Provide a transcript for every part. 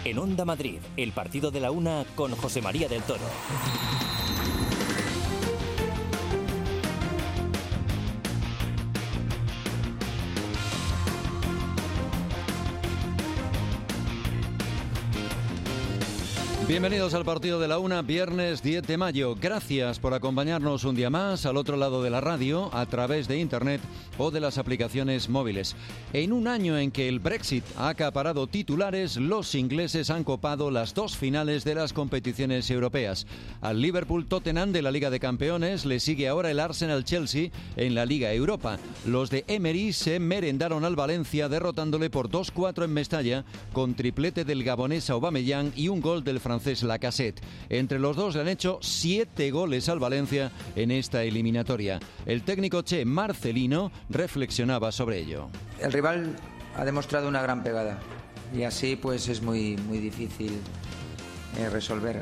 En Onda Madrid, el partido de la una con José María del Toro. Bienvenidos al partido de la una, viernes 10 de mayo. Gracias por acompañarnos un día más al otro lado de la radio, a través de internet o de las aplicaciones móviles. En un año en que el Brexit ha acaparado titulares, los ingleses han copado las dos finales de las competiciones europeas. Al Liverpool-Tottenham de la Liga de Campeones le sigue ahora el Arsenal-Chelsea en la Liga Europa. Los de Emery se merendaron al Valencia derrotándole por 2-4 en Mestalla, con triplete del gabonés Aubameyang y un gol del francés Lacazette. Entre los dos le han hecho 7 goles al Valencia en esta eliminatoria. El técnico Che Marcelino reflexionaba sobre ello. El rival ha demostrado una gran pegada y así pues es muy difícil resolver.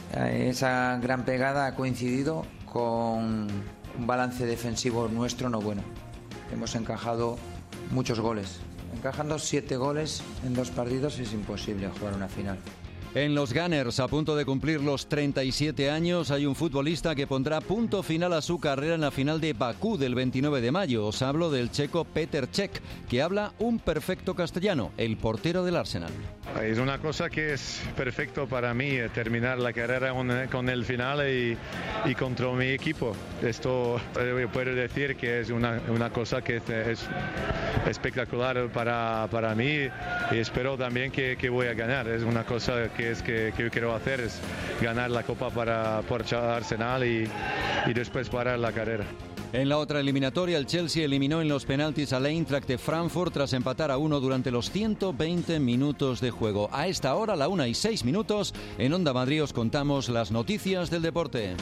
Esa gran pegada ha coincidido con un balance defensivo nuestro no bueno. Hemos encajado muchos goles. Encajando 7 goles en 2 partidos es imposible jugar una final. En los Gunners, a punto de cumplir los 37 años, hay un futbolista que pondrá punto final a su carrera en la final de Bakú del 29 de mayo. Os hablo del checo Petr Cech, que habla un perfecto castellano, el portero del Arsenal. Es una cosa que es perfecto para mí, terminar la carrera con el final y contra mi equipo. Esto puedo decir que es una cosa que es espectacular para mí y espero también que voy a ganar. Es una cosa que yo quiero hacer, es ganar la Copa por Arsenal y después parar la carrera. En la otra eliminatoria, el Chelsea eliminó en los penaltis al Eintracht de Frankfurt tras empatar a 1 durante los 120 minutos de juego. A esta hora, la 1:06, en Onda Madrid os contamos las noticias del deporte.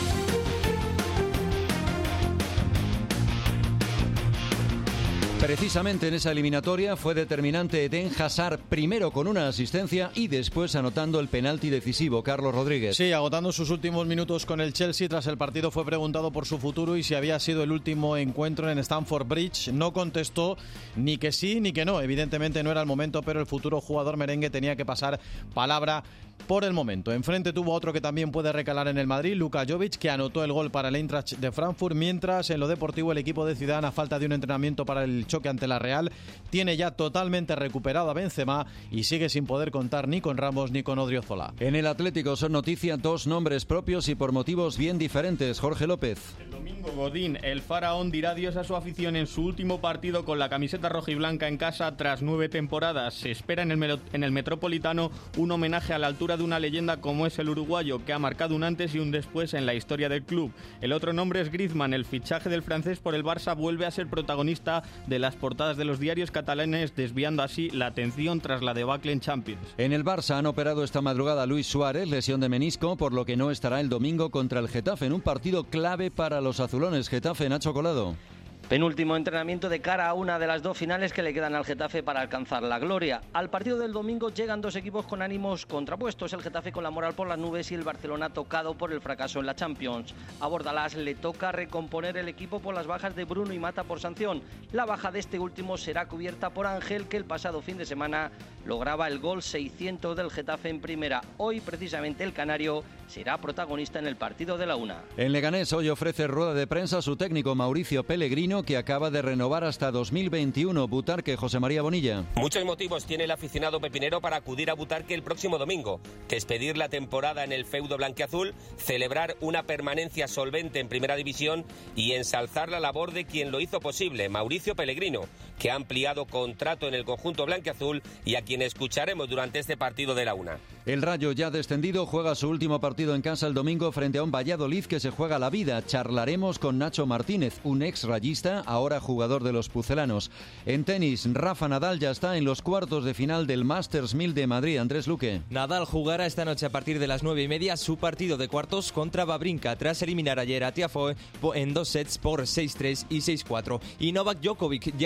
Precisamente en esa eliminatoria fue determinante Eden Hazard, primero con una asistencia y después anotando el penalti decisivo. Carlos Rodríguez. Sí, agotando sus últimos minutos con el Chelsea tras el partido fue preguntado por su futuro y si había sido el último encuentro en Stamford Bridge. No contestó ni que sí ni que no. Evidentemente no era el momento, pero el futuro jugador merengue tenía que pasar palabra por el momento. Enfrente tuvo otro que también puede recalar en el Madrid, Luka Jovic, que anotó el gol para el Eintracht de Frankfurt, mientras en lo deportivo el equipo de Zidane, a falta de un entrenamiento para el choque ante la Real, tiene ya totalmente recuperado a Benzema y sigue sin poder contar ni con Ramos ni con Odriozola. En el Atlético son noticia 2 nombres propios y por motivos bien diferentes. Jorge López. El domingo Godín, el faraón, dirá adiós a su afición en su último partido con la camiseta rojiblanca en casa tras 9 temporadas. Se espera en el Metropolitano un homenaje a la altura de una leyenda como es el uruguayo, que ha marcado un antes y un después en la historia del club. El otro nombre es Griezmann. El fichaje del francés por el Barça vuelve a ser protagonista de las portadas de los diarios catalanes, desviando así la atención tras la debacle en Champions. En el Barça han operado esta madrugada a Luis Suárez, lesión de menisco, por lo que no estará el domingo contra el Getafe en un partido clave para los azulones. Getafe, Nacho Colado. Penúltimo entrenamiento de cara a una de las 2 finales que le quedan al Getafe para alcanzar la gloria. Al partido del domingo llegan 2 equipos con ánimos contrapuestos. El Getafe con la moral por las nubes y el Barcelona tocado por el fracaso en la Champions. A Bordalás le toca recomponer el equipo por las bajas de Bruno y Mata por sanción. La baja de este último será cubierta por Ángel, que el pasado fin de semana lograba el gol 600 del Getafe en primera. Hoy precisamente el canario será protagonista en el partido de la una. En Leganés hoy ofrece rueda de prensa a su técnico Mauricio Pellegrino, que acaba de renovar hasta 2021. Butarque, José María Bonilla. Muchos motivos tiene el aficionado pepinero para acudir a Butarque el próximo domingo. Despedir la temporada en el feudo blanquiazul, celebrar una permanencia solvente en primera división y ensalzar la labor de quien lo hizo posible, Mauricio Pellegrino, que ha ampliado contrato en el conjunto blanquiazul y a quien escucharemos durante este partido de la una. El Rayo, ya descendido, juega su último partido en casa el domingo frente a un Valladolid que se juega la vida. Charlaremos con Nacho Martínez, un ex rayista, ahora jugador de los pucelanos. En tenis, Rafa Nadal ya está en los cuartos de final del Masters 1000 de Madrid. Andrés Luque. Nadal jugará esta noche a partir de las 9:30 su partido de cuartos contra Wawrinka, tras eliminar ayer a Tiafoe en 2 sets por 6-3 y 6-4. Y Novak Djokovic ya está en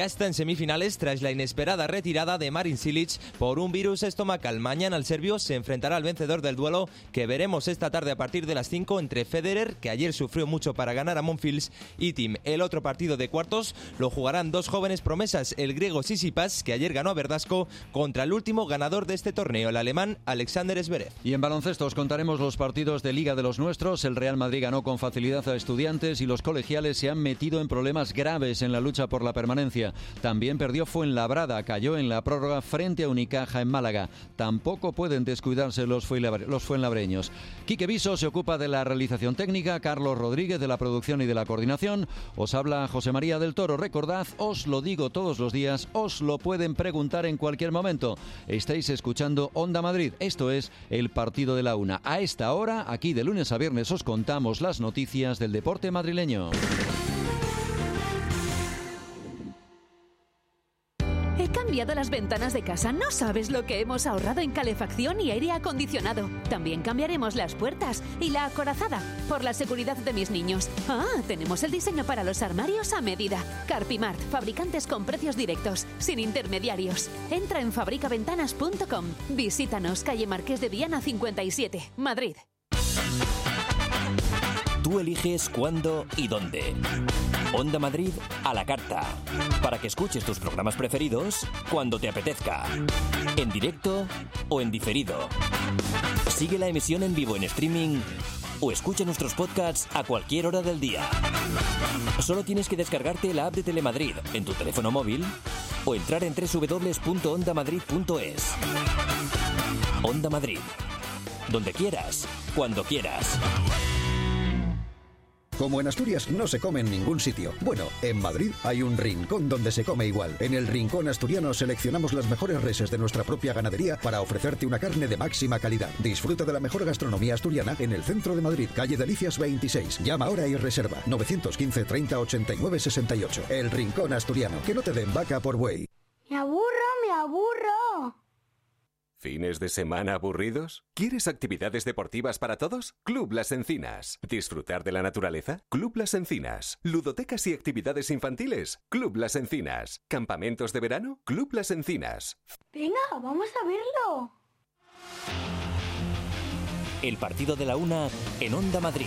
semifinales tras la inesperada retirada de Marin Cilic por un virus estomacal. Mañana el serbio se enfrentará al vencedor del duelo que veremos esta tarde a partir de las 5 entre Federer, que ayer sufrió mucho para ganar a Monfils, y Thiem. El otro partido de cuartos lo jugarán dos jóvenes promesas, el griego Tsitsipas, que ayer ganó a Verdasco, contra el último ganador de este torneo, el alemán Alexander Zverev. Y en baloncesto os contaremos los partidos de Liga de los Nuestros. El Real Madrid ganó con facilidad a Estudiantes y los colegiales se han metido en problemas graves en la lucha por la permanencia. También perdió Fuenlabrada, cayó en la prórroga frente a Unicaja en Málaga. Tampoco pueden descuidarse los fuenlabreños. Quique Viso se ocupa de la realización técnica, Carlos Rodríguez de la producción y de la coordinación. Os habla José María del Toro. Recordad, os lo digo todos los días, os lo pueden preguntar en cualquier momento. Estáis escuchando Onda Madrid. Esto es el partido de la una. A esta hora, aquí de lunes a viernes, os contamos las noticias del deporte madrileño. He cambiado las ventanas de casa. No sabes lo que hemos ahorrado en calefacción y aire acondicionado. También cambiaremos las puertas y la acorazada por la seguridad de mis niños. Tenemos el diseño para los armarios a medida. Carpimart, fabricantes con precios directos, sin intermediarios. Entra en fabricaventanas.com. Visítanos, calle Marqués de Viana 57, Madrid. Tú eliges cuándo y dónde. Onda Madrid a la carta. Para que escuches tus programas preferidos cuando te apetezca. En directo o en diferido. Sigue la emisión en vivo en streaming o escucha nuestros podcasts a cualquier hora del día. Solo tienes que descargarte la app de Telemadrid en tu teléfono móvil o entrar en www.ondamadrid.es. Onda Madrid. Donde quieras, cuando quieras. Como en Asturias no se come en ningún sitio. Bueno, en Madrid hay un rincón donde se come igual. En el Rincón Asturiano seleccionamos las mejores reses de nuestra propia ganadería para ofrecerte una carne de máxima calidad. Disfruta de la mejor gastronomía asturiana en el centro de Madrid, calle Delicias 26. Llama ahora y reserva 915 30 89 68. El Rincón Asturiano. Que no te den vaca por buey. ¡Me aburro, me aburro! ¿Fines de semana aburridos? ¿Quieres actividades deportivas para todos? Club Las Encinas. ¿Disfrutar de la naturaleza? Club Las Encinas. ¿Ludotecas y actividades infantiles? Club Las Encinas. ¿Campamentos de verano? Club Las Encinas. Venga, vamos a verlo. El partido de la una en Onda Madrid.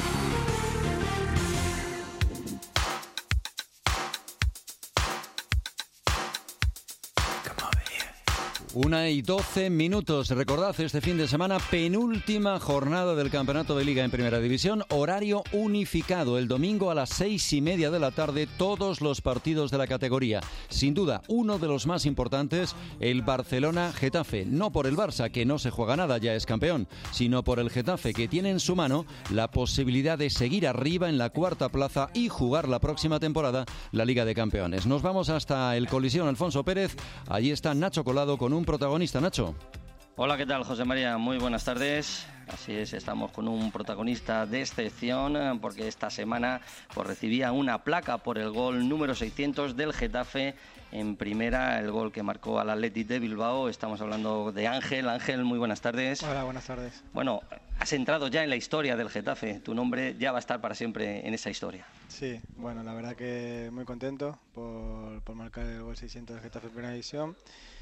1:12. Recordad, este fin de semana, penúltima jornada del Campeonato de Liga en Primera División, horario unificado. El domingo a las 6:30 de la tarde, todos los partidos de la categoría. Sin duda, uno de los más importantes, el Barcelona-Getafe. No por el Barça, que no se juega nada, ya es campeón, sino por el Getafe, que tiene en su mano la posibilidad de seguir arriba en la cuarta plaza y jugar la próxima temporada la Liga de Campeones. Nos vamos hasta el Colisión Alfonso Pérez. Allí está Nacho Colado con un protagonista. Nacho. Hola, ¿qué tal, José María? Muy buenas tardes. Así es, estamos con un protagonista de excepción porque esta semana recibía una placa por el gol número 600 del Getafe en primera, el gol que marcó al Athletic de Bilbao. Estamos hablando de Ángel. Ángel, muy buenas tardes. Hola, buenas tardes. Bueno, has entrado ya en la historia del Getafe. Tu nombre ya va a estar para siempre en esa historia. Sí, bueno, la verdad que muy contento por marcar el gol 600 del Getafe en primera división.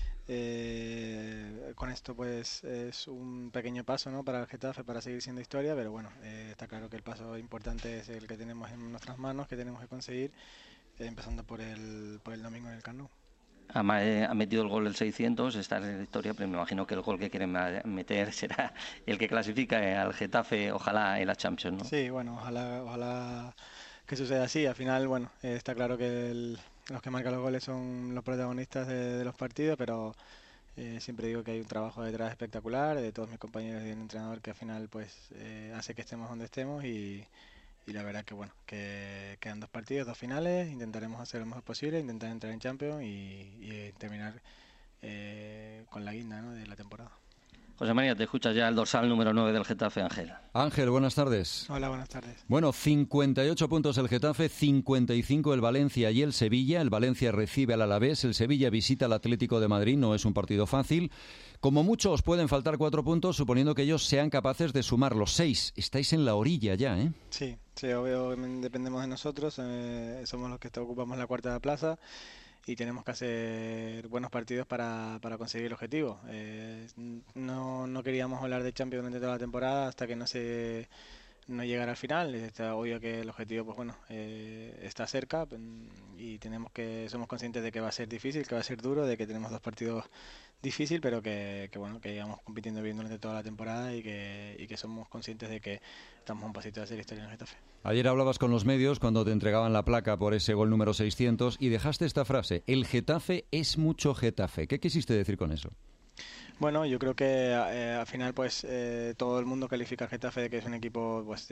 Con esto pues es un pequeño paso, ¿no?, para el Getafe para seguir siendo historia, pero bueno, está claro que el paso importante es el que tenemos en nuestras manos, que tenemos que conseguir, empezando por el domingo en el Camp Nou. Ha metido el gol el 600, esta es la historia, pero me imagino que el gol que quieren meter será el que clasifica al Getafe, ojalá en la Champions, ¿no? Sí, bueno, ojalá que suceda así. Al final, bueno, está claro que los que marcan los goles son los protagonistas de los partidos, pero siempre digo que hay un trabajo detrás espectacular de todos mis compañeros y del entrenador que al final pues hace que estemos donde estemos y la verdad que bueno, que quedan 2 partidos, 2 finales, intentaremos hacer lo mejor posible, intentar entrar en Champions y terminar con la guinda, ¿no?, de la temporada. José María, te escuchas ya el dorsal número 9 del Getafe, Ángel. Ángel, buenas tardes. Hola, buenas tardes. Bueno, 58 puntos el Getafe, 55 el Valencia y el Sevilla. El Valencia recibe al Alavés, el Sevilla visita al Atlético de Madrid, no es un partido fácil. Como mucho os pueden faltar 4 puntos, suponiendo que ellos sean capaces de sumar los 6. Estáis en la orilla ya, ¿eh? Sí, obvio, dependemos de nosotros, somos los que ocupamos la cuarta plaza. y tenemos que hacer buenos partidos para conseguir el objetivo. No queríamos hablar de Champions durante toda la temporada hasta que no llegar al final. Está obvio que el objetivo, pues bueno, está cerca y somos conscientes de que va a ser difícil, que va a ser duro, de que tenemos 2 partidos difíciles, pero que bueno, que llevamos compitiendo bien durante toda la temporada y que somos conscientes de que estamos a un pasito de hacer historia en el Getafe. Ayer hablabas con los medios cuando te entregaban la placa por ese gol número 600 y dejaste esta frase: el Getafe es mucho Getafe. ¿Qué quisiste decir con eso? Bueno, yo creo que al final pues todo el mundo califica al Getafe de que es un equipo pues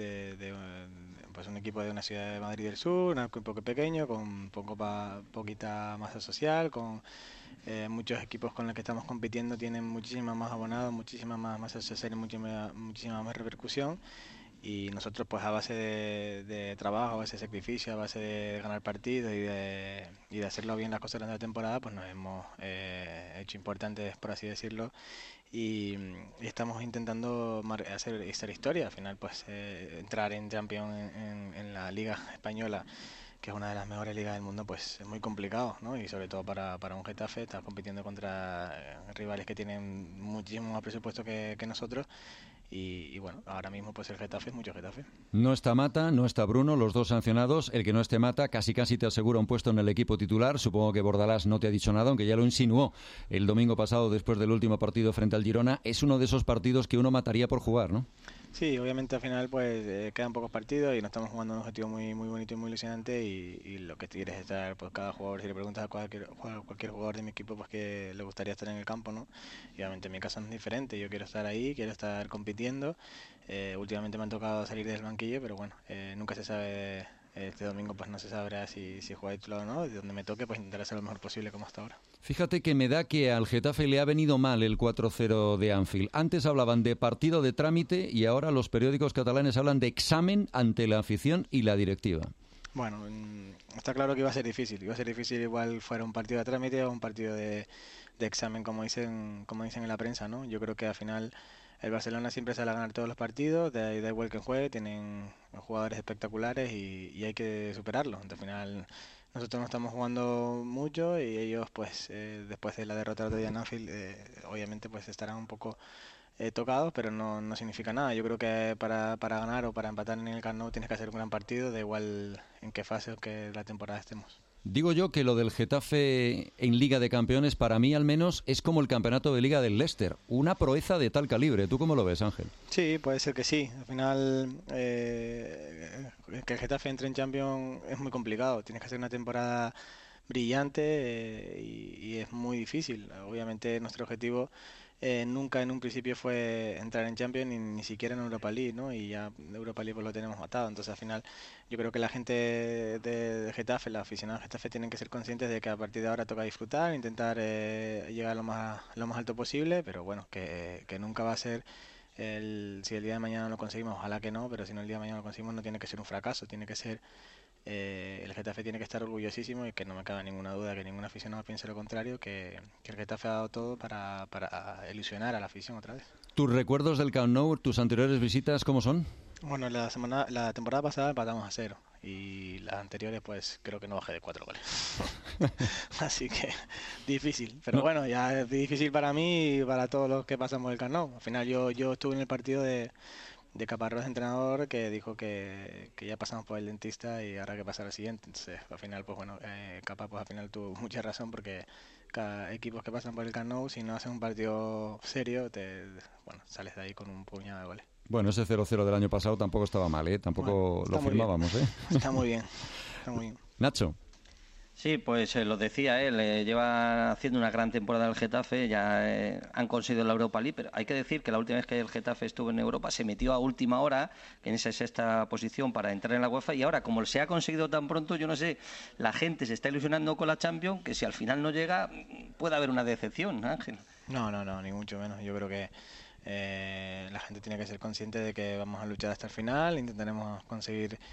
un equipo de una ciudad de Madrid del Sur, un equipo pequeño, con poquita masa social, con muchos equipos con los que estamos compitiendo tienen muchísima más abonados, muchísima más masa social y muchísima más repercusión. Y nosotros pues a base de trabajo, a base de sacrificio, a base de ganar partidos y de hacerlo bien las cosas durante la temporada, pues nos hemos hecho importantes, por así decirlo, y estamos intentando hacer historia. Al final pues entrar en Champions en la Liga Española, que es una de las mejores ligas del mundo, pues es muy complicado, ¿no? Y sobre todo para un Getafe, estar compitiendo contra rivales que tienen muchísimo más presupuesto que nosotros. Y bueno, ahora mismo pues el Getafe es mucho Getafe. No está Mata, no está Bruno, los 2 sancionados. El que no esté Mata casi te asegura un puesto en el equipo titular. Supongo que Bordalás no te ha dicho nada, aunque ya lo insinuó el domingo pasado después del último partido frente al Girona. Es uno de esos partidos que uno mataría por jugar, ¿no? Sí, obviamente al final pues quedan pocos partidos y nos estamos jugando un objetivo muy bonito y muy ilusionante, y lo que quieres es estar, pues cada jugador, si le preguntas a cualquier jugador de mi equipo, pues que le gustaría estar en el campo, ¿no? Y obviamente en mi caso no es diferente, yo quiero estar ahí, quiero estar compitiendo. Últimamente me han tocado salir del banquillo, pero bueno, nunca se sabe. Este domingo pues no se sabrá si juega titular o no. De donde me toque pues intentaré hacer lo mejor posible como hasta ahora. Fíjate que me da que al Getafe le ha venido mal el 4-0 de Anfield. Antes hablaban de partido de trámite y ahora los periódicos catalanes hablan de examen ante la afición y la directiva. Bueno, está claro que iba a ser difícil. Iba a ser difícil igual fuera un partido de trámite o un partido de examen, como dicen en la prensa, ¿no? Yo creo que al final el Barcelona siempre sale a ganar todos los partidos, da igual que juegue, tienen jugadores espectaculares y hay que superarlo. Al final nosotros no estamos jugando mucho y ellos pues después de la derrota del otro día en Anfield obviamente pues estarán un poco tocados, pero no significa nada. Yo creo que para ganar o para empatar en el Camp Nou tienes que hacer un gran partido, da igual en qué fase o qué la temporada estemos. Digo yo que lo del Getafe en Liga de Campeones, para mí al menos, es como el campeonato de Liga del Leicester. Una proeza de tal calibre. ¿Tú cómo lo ves, Ángel? Sí, puede ser que sí. Al final, que el Getafe entre en Champions es muy complicado. Tienes que hacer una temporada brillante y es muy difícil. Obviamente nuestro objetivo nunca en un principio fue entrar en Champions ni siquiera en Europa League, ¿no? Y ya Europa League pues lo tenemos matado. Entonces al final yo creo que la gente de Getafe, la aficionada de Getafe, tienen que ser conscientes de que a partir de ahora toca disfrutar, intentar llegar lo más alto posible, pero bueno, que nunca va a ser si el día de mañana lo conseguimos, ojalá que no, pero si no el día de mañana lo conseguimos no tiene que ser un fracaso, tiene que ser el Getafe tiene que estar orgullosísimo y que no me cabe ninguna duda que ningún aficionado piense lo contrario, que el Getafe ha dado todo para ilusionar a la afición otra vez. ¿Tus recuerdos del Camp Nou, tus anteriores visitas, cómo son? Bueno, la temporada pasada empatamos a 0 y las anteriores pues creo que no bajé de 4 goles. Así que difícil, pero bueno, ya es difícil para mí y para todos los que pasamos el Camp Nou. Al final yo estuve en el partido de Caparrós, entrenador, que dijo que ya pasamos por el dentista y ahora que pasar al siguiente. Entonces al final pues bueno, Capa pues al final tuvo mucha razón, porque cada equipos que pasan por el Camp Nou, si no hacen un partido serio, sales de ahí con un puñado de goles. Bueno, ese 0-0 del año pasado tampoco estaba mal, ¿eh? Tampoco lo firmábamos, ¿eh? Está muy bien, está muy bien. Nacho. Sí, pues lo decía él, lleva haciendo una gran temporada el Getafe, ya han conseguido la Europa League, pero hay que decir que la última vez que el Getafe estuvo en Europa se metió a última hora, en esa sexta posición para entrar en la UEFA, y ahora como se ha conseguido tan pronto, yo no sé, la gente se está ilusionando con la Champions, que si al final no llega puede haber una decepción, Ángel. No, ni mucho menos. Yo creo que la gente tiene que ser consciente de que vamos a luchar hasta el final, intentaremos conseguir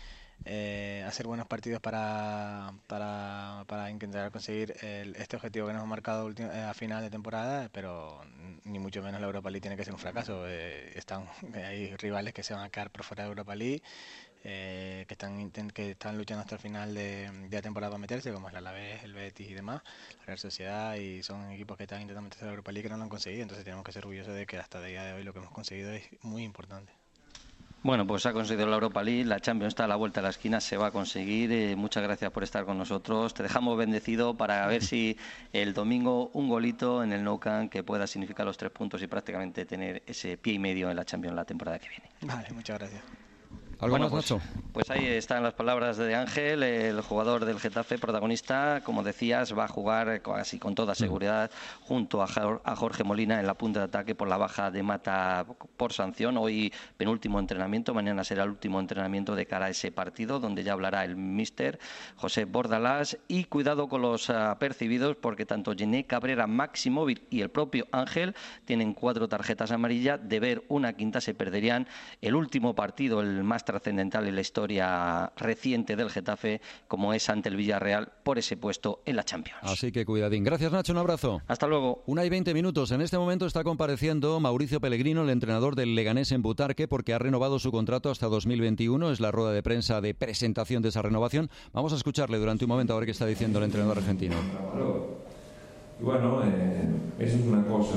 hacer buenos partidos para intentar conseguir este objetivo que nos hemos marcado a final de temporada, pero ni mucho menos la Europa League tiene que ser un fracaso. Hay rivales que se van a quedar por fuera de Europa League, que están luchando hasta el final de la temporada para meterse, como es el Alavés, el Betis y demás, la Real Sociedad, y son equipos que están intentando meterse a la Europa League que no lo han conseguido. Entonces tenemos que ser orgullosos de que hasta el día de hoy lo que hemos conseguido es muy importante. Bueno, pues se ha conseguido la Europa League, la Champions está a la vuelta de la esquina, se va a conseguir. Muchas gracias por estar con nosotros. Te dejamos bendecido para ver si el domingo un golito en el Nou Camp que pueda significar los 3 puntos y prácticamente tener ese pie y medio en la Champions la temporada que viene. Vale, muchas gracias. ¿Algo más, Nacho? Pues ahí están las palabras de Ángel, el jugador del Getafe, protagonista. Como decías, va a jugar casi con toda seguridad junto a Jorge Molina en la punta de ataque por la baja de Mata por sanción. Hoy penúltimo entrenamiento, mañana será el último entrenamiento de cara a ese partido, donde ya hablará el míster José Bordalás. Y cuidado con los apercibidos, porque tanto Gené Cabrera, Maxi Móvil y el propio Ángel tienen 4 tarjetas amarillas. De ver una quinta se perderían el último partido, el más trascendental en la historia reciente del Getafe, como es ante el Villarreal por ese puesto en la Champions. Así que cuidadín. Gracias, Nacho, un abrazo. Hasta luego. 1:20. En este momento está compareciendo Mauricio Pellegrino, el entrenador del Leganés en Butarque, porque ha renovado su contrato hasta 2021. Es la rueda de prensa de presentación de esa renovación. Vamos a escucharle durante un momento a ver qué está diciendo el entrenador argentino. Y bueno, eso es una cosa.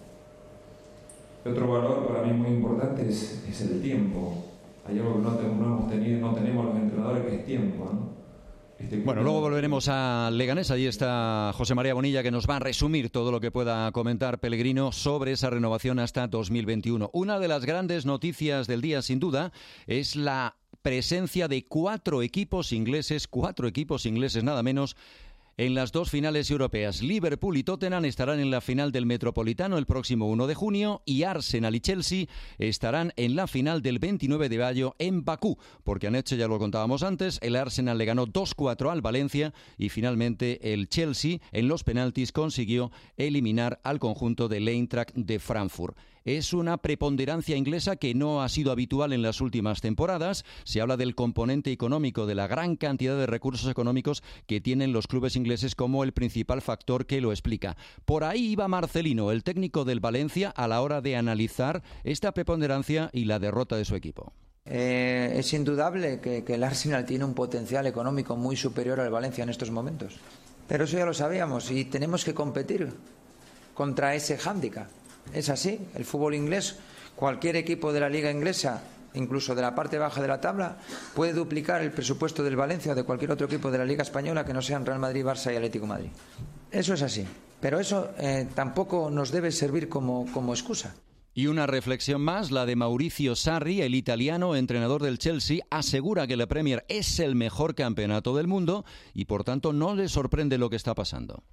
Otro valor para mí muy importante es el tiempo. Hay algo que no tenemos los entrenadores, que es tiempo, ¿no? Bueno, luego volveremos a Leganés. Allí está José María Bonilla, que nos va a resumir todo lo que pueda comentar Pellegrino sobre esa renovación hasta 2021. Una de las grandes noticias del día, sin duda, es la presencia de 4 equipos ingleses nada menos, en las 2 finales europeas. Liverpool y Tottenham estarán en la final del Metropolitano el próximo 1 de junio y Arsenal y Chelsea estarán en la final del 29 de mayo en Bakú, porque anoche, ya lo contábamos antes, el Arsenal le ganó 2-4 al Valencia y finalmente el Chelsea en los penaltis consiguió eliminar al conjunto del Eintracht de Frankfurt. Es una preponderancia inglesa que no ha sido habitual en las últimas temporadas. Se habla del componente económico, de la gran cantidad de recursos económicos que tienen los clubes ingleses como el principal factor que lo explica. Por ahí iba Marcelino, el técnico del Valencia, a la hora de analizar esta preponderancia y la derrota de su equipo. Es indudable que el Arsenal tiene un potencial económico muy superior al Valencia en estos momentos. Pero eso ya lo sabíamos y tenemos que competir contra ese hándicap. Es así, el fútbol inglés, cualquier equipo de la liga inglesa, incluso de la parte baja de la tabla, puede duplicar el presupuesto del Valencia o de cualquier otro equipo de la liga española que no sean Real Madrid, Barça y Atlético de Madrid. Eso es así, pero eso tampoco nos debe servir como excusa. Y una reflexión más, la de Mauricio Sarri, el italiano, entrenador del Chelsea, asegura que la Premier es el mejor campeonato del mundo y por tanto no le sorprende lo que está pasando.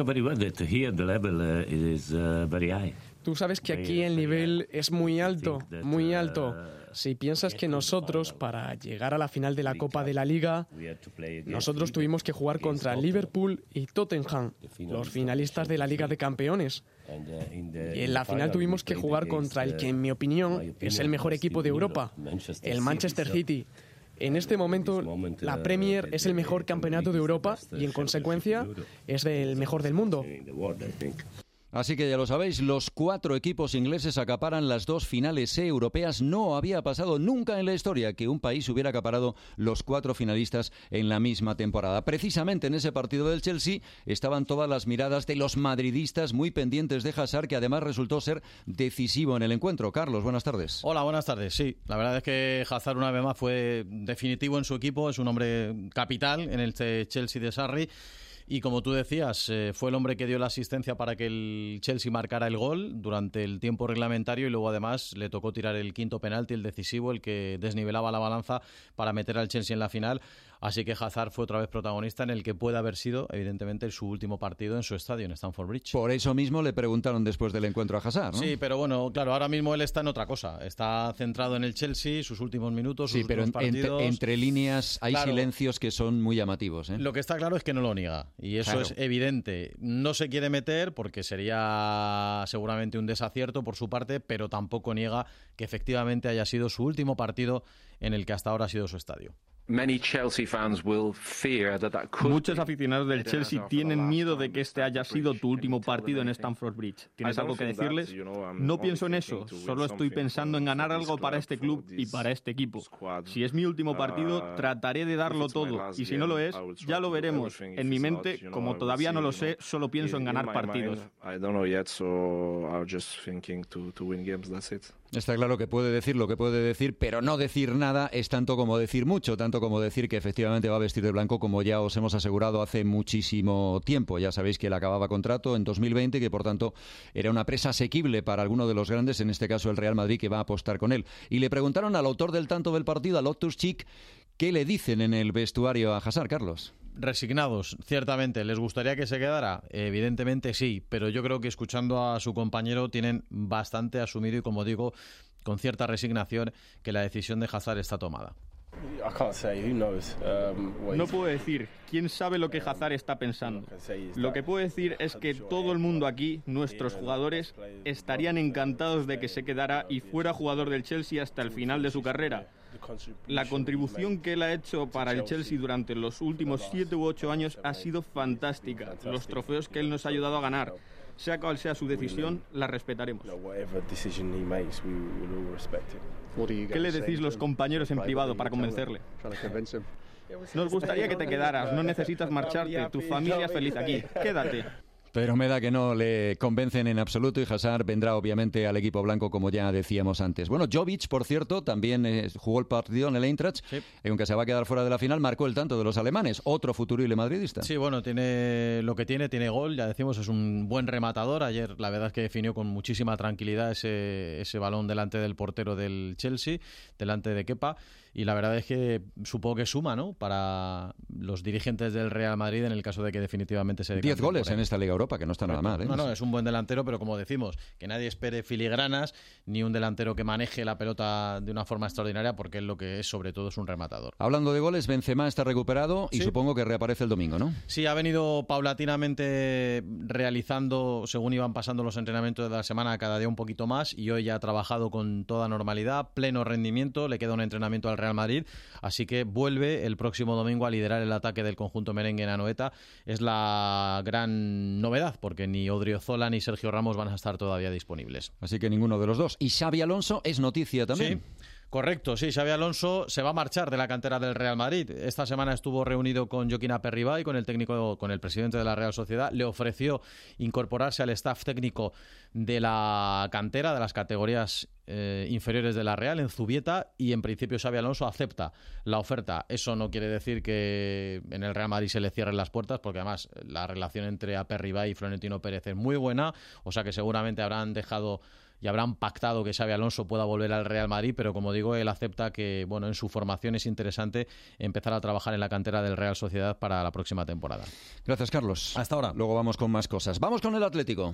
Tú sabes que aquí el nivel es muy alto, muy alto. Si piensas que nosotros, para llegar a la final de la Copa de la Liga, nosotros tuvimos que jugar contra Liverpool y Tottenham, los finalistas de la Liga de Campeones. Y en la final tuvimos que jugar contra el que, en mi opinión, es el mejor equipo de Europa, el Manchester City. En este momento, la Premier es el mejor campeonato de Europa y, en consecuencia, es el mejor del mundo. Así que ya lo sabéis, los 4 equipos ingleses acaparan las 2 finales europeas. No había pasado nunca en la historia que un país hubiera acaparado los 4 finalistas en la misma temporada. Precisamente en ese partido del Chelsea estaban todas las miradas de los madridistas muy pendientes de Hazard, que además resultó ser decisivo en el encuentro. Carlos, buenas tardes. Hola, buenas tardes. Sí, la verdad es que Hazard una vez más fue definitivo en su equipo. Es un hombre capital en el Chelsea de Sarri. Y como tú decías, fue el hombre que dio la asistencia para que el Chelsea marcara el gol durante el tiempo reglamentario y luego además le tocó tirar el quinto penalti, el decisivo, el que desnivelaba la balanza para meter al Chelsea en la final. Así que Hazard fue otra vez protagonista en el que puede haber sido, evidentemente, su último partido en su estadio, en Stamford Bridge. Por eso mismo le preguntaron después del encuentro a Hazard, ¿no? Sí, pero bueno, claro, ahora mismo él está en otra cosa. Está centrado en el Chelsea, sus últimos minutos, sus últimos partidos. Entre líneas hay silencios que son muy llamativos, ¿eh? Lo que está claro es que no lo niega, y eso es evidente. No se quiere meter porque sería seguramente un desacierto por su parte, pero tampoco niega que efectivamente haya sido su último partido en el que hasta ahora ha sido su estadio. Muchos aficionados del Chelsea tienen miedo de que este haya sido tu último partido en Stamford Bridge. ¿Tienes algo que decirles? No pienso en eso, solo estoy pensando en ganar algo para este club y para este equipo. Si es mi último partido, trataré de darlo todo, y si no lo es, ya lo veremos. En mi mente, como todavía no lo sé, solo pienso en ganar partidos. Está claro que puede decir lo que puede decir, pero no decir nada es tanto como decir mucho, tanto como decir que efectivamente va a vestir de blanco, como ya os hemos asegurado hace muchísimo tiempo. Ya sabéis que él acababa contrato en 2020 y que por tanto era una presa asequible para alguno de los grandes, en este caso el Real Madrid, que va a apostar con él. Y le preguntaron al autor del tanto del partido, a Loftus-Cheek, ¿qué le dicen en el vestuario a Hazard, Carlos? Resignados, ciertamente. ¿Les gustaría que se quedara? Evidentemente sí, pero yo creo que escuchando a su compañero tienen bastante asumido y, como digo, con cierta resignación, que la decisión de Hazard está tomada. No puedo decir. ¿Quién sabe lo que Hazard está pensando? Lo que puedo decir es que todo el mundo aquí, nuestros jugadores, estarían encantados de que se quedara y fuera jugador del Chelsea hasta el final de su carrera. La contribución que él ha hecho para el Chelsea durante los últimos 7 u 8 años ha sido fantástica. Los trofeos que él nos ha ayudado a ganar. Sea cual sea su decisión, la respetaremos. ¿Qué le decís los compañeros en privado para convencerle? Nos gustaría que te quedaras, no necesitas marcharte, tu familia es feliz aquí, quédate. Pero me da que no le convencen en absoluto y Hazard vendrá obviamente al equipo blanco, como ya decíamos antes. Bueno, Jovic, por cierto, también jugó el partido en el Eintracht, sí. Aunque se va a quedar fuera de la final, marcó el tanto de los alemanes, otro futurible madridista. Sí, bueno, tiene gol, ya decimos, es un buen rematador. Ayer la verdad es que definió con muchísima tranquilidad ese balón delante del portero del Chelsea, delante de Kepa. Y la verdad es que supongo que suma, ¿no?, para los dirigentes del Real Madrid en el caso de que definitivamente se... 10 goles en esta Liga Europa, que no está nada mal, ¿eh? No, es un buen delantero, pero como decimos, que nadie espere filigranas ni un delantero que maneje la pelota de una forma extraordinaria, porque él lo que es sobre todo es un rematador. Hablando de goles, Benzema está recuperado y supongo que reaparece el domingo, ¿no? Sí, ha venido paulatinamente realizando, según iban pasando los entrenamientos de la semana, cada día un poquito más, y hoy ya ha trabajado con toda normalidad, pleno rendimiento, le queda un entrenamiento al Real Madrid, así que vuelve el próximo domingo a liderar el ataque del conjunto merengue en Anoeta. Es la gran novedad, porque ni Odriozola ni Sergio Ramos van a estar todavía disponibles. Así que ninguno de los dos. Y Xabi Alonso es noticia también. Sí. Correcto, sí, Xabi Alonso se va a marchar de la cantera del Real Madrid. Esta semana estuvo reunido con Joaquín Aperribay, con el técnico, con el presidente de la Real Sociedad. Le ofreció incorporarse al staff técnico de la cantera, de las categorías inferiores de la Real, en Zubieta, y en principio Xabi Alonso acepta la oferta. Eso no quiere decir que en el Real Madrid se le cierren las puertas, porque además la relación entre Aperribay y Florentino Pérez es muy buena, o sea que seguramente habrán dejado y habrán pactado que Xabi Alonso pueda volver al Real Madrid, pero como digo, él acepta que, bueno, en su formación es interesante empezar a trabajar en la cantera del Real Sociedad para la próxima temporada. Gracias, Carlos. Hasta ahora. Luego vamos con más cosas. Vamos con el Atlético.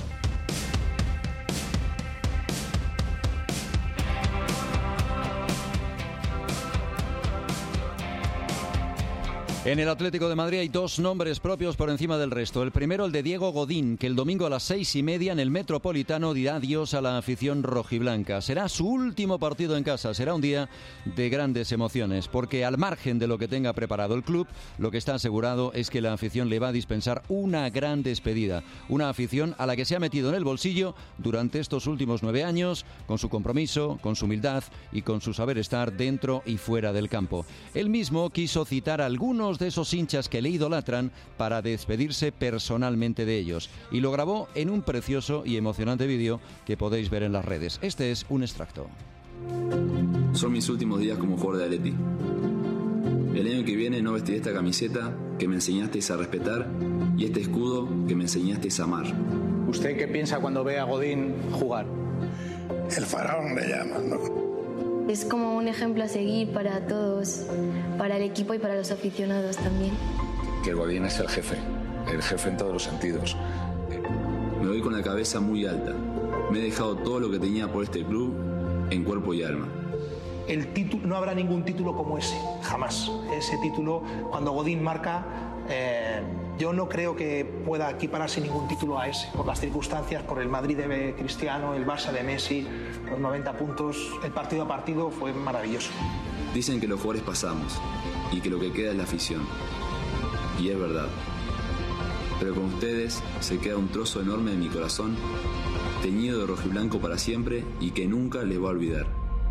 En el Atlético de Madrid hay dos nombres propios por encima del resto. El primero, el de Diego Godín, que el domingo a las 6:30 en el Metropolitano dirá adiós a la afición rojiblanca. Será su último partido en casa. Será un día de grandes emociones, porque al margen de lo que tenga preparado el club, lo que está asegurado es que la afición le va a dispensar una gran despedida. Una afición a la que se ha metido en el bolsillo durante estos últimos 9 años, con su compromiso, con su humildad y con su saber estar dentro y fuera del campo. Él mismo quiso citar a algunos de esos hinchas que le idolatran para despedirse personalmente de ellos, y lo grabó en un precioso y emocionante vídeo que podéis ver en las redes. Este es un extracto. Son mis últimos días como jugador de Atleti. El año que viene no vestiré esta camiseta que me enseñasteis a respetar y este escudo que me enseñasteis a amar. ¿Usted qué piensa cuando ve a Godín jugar? El faraón le llaman, ¿no? Es como un ejemplo a seguir para todos, para el equipo y para los aficionados también. Que Godín es el jefe en todos los sentidos. Me voy con la cabeza muy alta. Me he dejado todo lo que tenía por este club en cuerpo y alma. El título, no habrá ningún título como ese, jamás. Ese título, cuando Godín marca, yo no creo que pueda equipararse ningún título a ese, por las circunstancias, por el Madrid de Cristiano, el Barça de Messi, los 90 puntos, el partido a partido fue maravilloso. Dicen que los jugadores pasamos y que lo que queda es la afición. Y es verdad. Pero con ustedes se queda un trozo enorme de mi corazón, teñido de rojiblanco para siempre y que nunca le va a olvidar.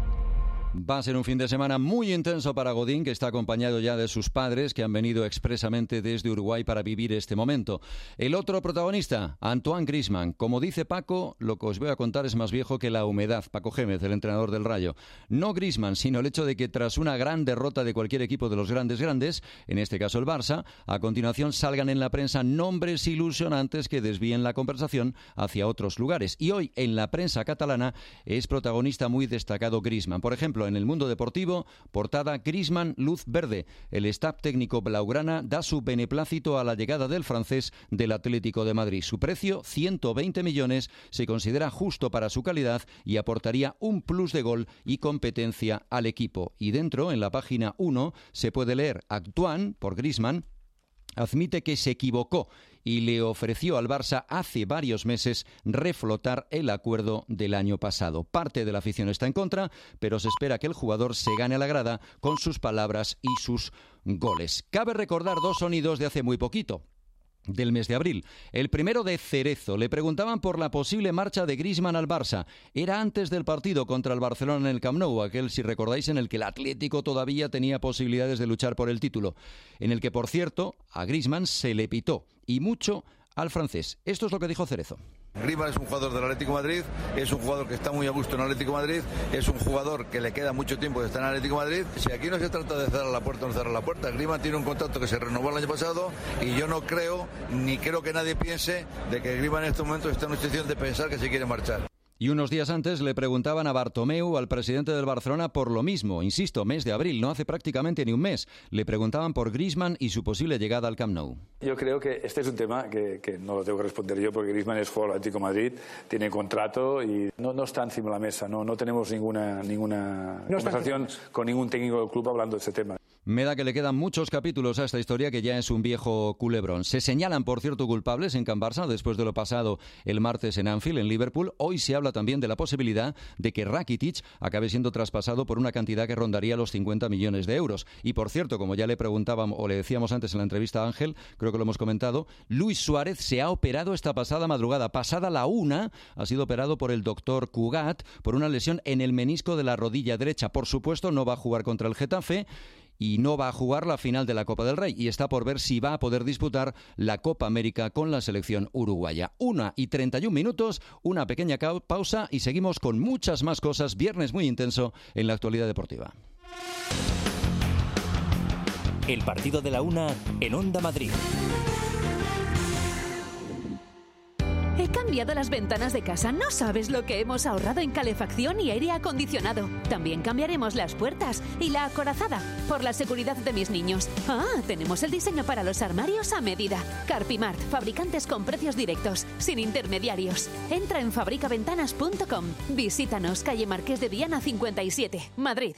Va a ser un fin de semana muy intenso para Godín, que está acompañado ya de sus padres, que han venido expresamente desde Uruguay para vivir este momento. El otro protagonista, Antoine Griezmann. Como dice Paco, lo que os voy a contar es más viejo que la humedad. Paco Gémez, el entrenador del Rayo. No Griezmann, sino el hecho de que tras una gran derrota de cualquier equipo de los grandes, en este caso el Barça, a continuación salgan en la prensa nombres ilusionantes que desvíen la conversación hacia otros lugares. Y hoy, en la prensa catalana, es protagonista muy destacado Griezmann. Por ejemplo, en el Mundo Deportivo, portada: Griezmann, luz verde. El staff técnico blaugrana da su beneplácito a la llegada del francés del Atlético de Madrid. Su precio, 120 millones, se considera justo para su calidad y aportaría un plus de gol y competencia al equipo. Y dentro, en la página 1, se puede leer: Antoine, por Griezmann, admite que se equivocó y le ofreció al Barça hace varios meses reflotar el acuerdo del año pasado. Parte de la afición está en contra, pero se espera que el jugador se gane a la grada con sus palabras y sus goles. Cabe recordar dos sonidos de hace muy poquito, del mes de abril. El primero de Cerezo. Le preguntaban por la posible marcha de Griezmann al Barça. Era antes del partido contra el Barcelona en el Camp Nou, aquel, si recordáis, en el que el Atlético todavía tenía posibilidades de luchar por el título, en el que, por cierto, a Griezmann se le pitó, y mucho, al francés. Esto es lo que dijo Cerezo. Griezmann es un jugador del Atlético de Madrid, es un jugador que está muy a gusto en el Atlético de Madrid, es un jugador que le queda mucho tiempo de estar en el Atlético de Madrid. Si aquí no se trata de cerrar la puerta o no cerrar la puerta, Griezmann tiene un contrato que se renovó el año pasado y yo no creo, ni creo que nadie piense, de que Griezmann en este momento está en una situación de pensar que se quiere marchar. Y unos días antes le preguntaban a Bartomeu, al presidente del Barcelona, por lo mismo. Insisto, mes de abril, no hace prácticamente ni un mes. Le preguntaban por Griezmann y su posible llegada al Camp Nou. Yo creo que este es un tema que no lo tengo que responder yo, porque Griezmann es jugador del Atlético de Madrid, tiene contrato y no está encima de la mesa. No tenemos ninguna conversación con ningún técnico del club hablando de este tema. Me da que le quedan muchos capítulos a esta historia, que ya es un viejo culebrón. Se señalan, por cierto, culpables en Can Barça después de lo pasado el martes en Anfield, en Liverpool. Hoy se habla también de la posibilidad de que Rakitic acabe siendo traspasado por una cantidad que rondaría los 50 millones de euros. Y, por cierto, como ya le preguntábamos o le decíamos antes en la entrevista a Ángel, creo que lo hemos comentado, Luis Suárez se ha operado esta pasada madrugada. Pasada la 1, ha sido operado por el doctor Cugat por una lesión en el menisco de la rodilla derecha. Por supuesto, no va a jugar contra el Getafe y no va a jugar la final de la Copa del Rey, y está por ver si va a poder disputar la Copa América con la selección uruguaya. 1:31, una pequeña pausa y seguimos con muchas más cosas. Viernes muy intenso en la actualidad deportiva. El partido de la 1 en Onda Madrid. He cambiado las ventanas de casa. No sabes lo que hemos ahorrado en calefacción y aire acondicionado. También cambiaremos las puertas y la acorazada por la seguridad de mis niños. Tenemos el diseño para los armarios a medida. Carpimart, fabricantes con precios directos, sin intermediarios. Entra en fabricaventanas.com. Visítanos, calle Marqués de Viana 57, Madrid.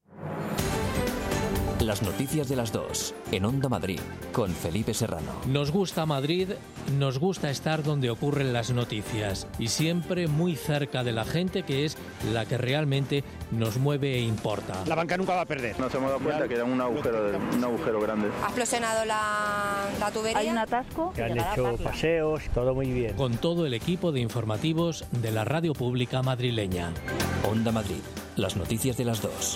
Las noticias de las 2 en Onda Madrid con Felipe Serrano. Nos gusta Madrid, nos gusta estar donde ocurren las noticias y siempre muy cerca de la gente, que es la que realmente nos mueve e importa. La banca nunca va a perder. Nos hemos dado cuenta que era un agujero grande. Ha explosionado la tubería. Hay un atasco. Se han hecho paseos, todo muy bien. Con todo el equipo de informativos de la radio pública madrileña. Onda Madrid, las noticias de las 2.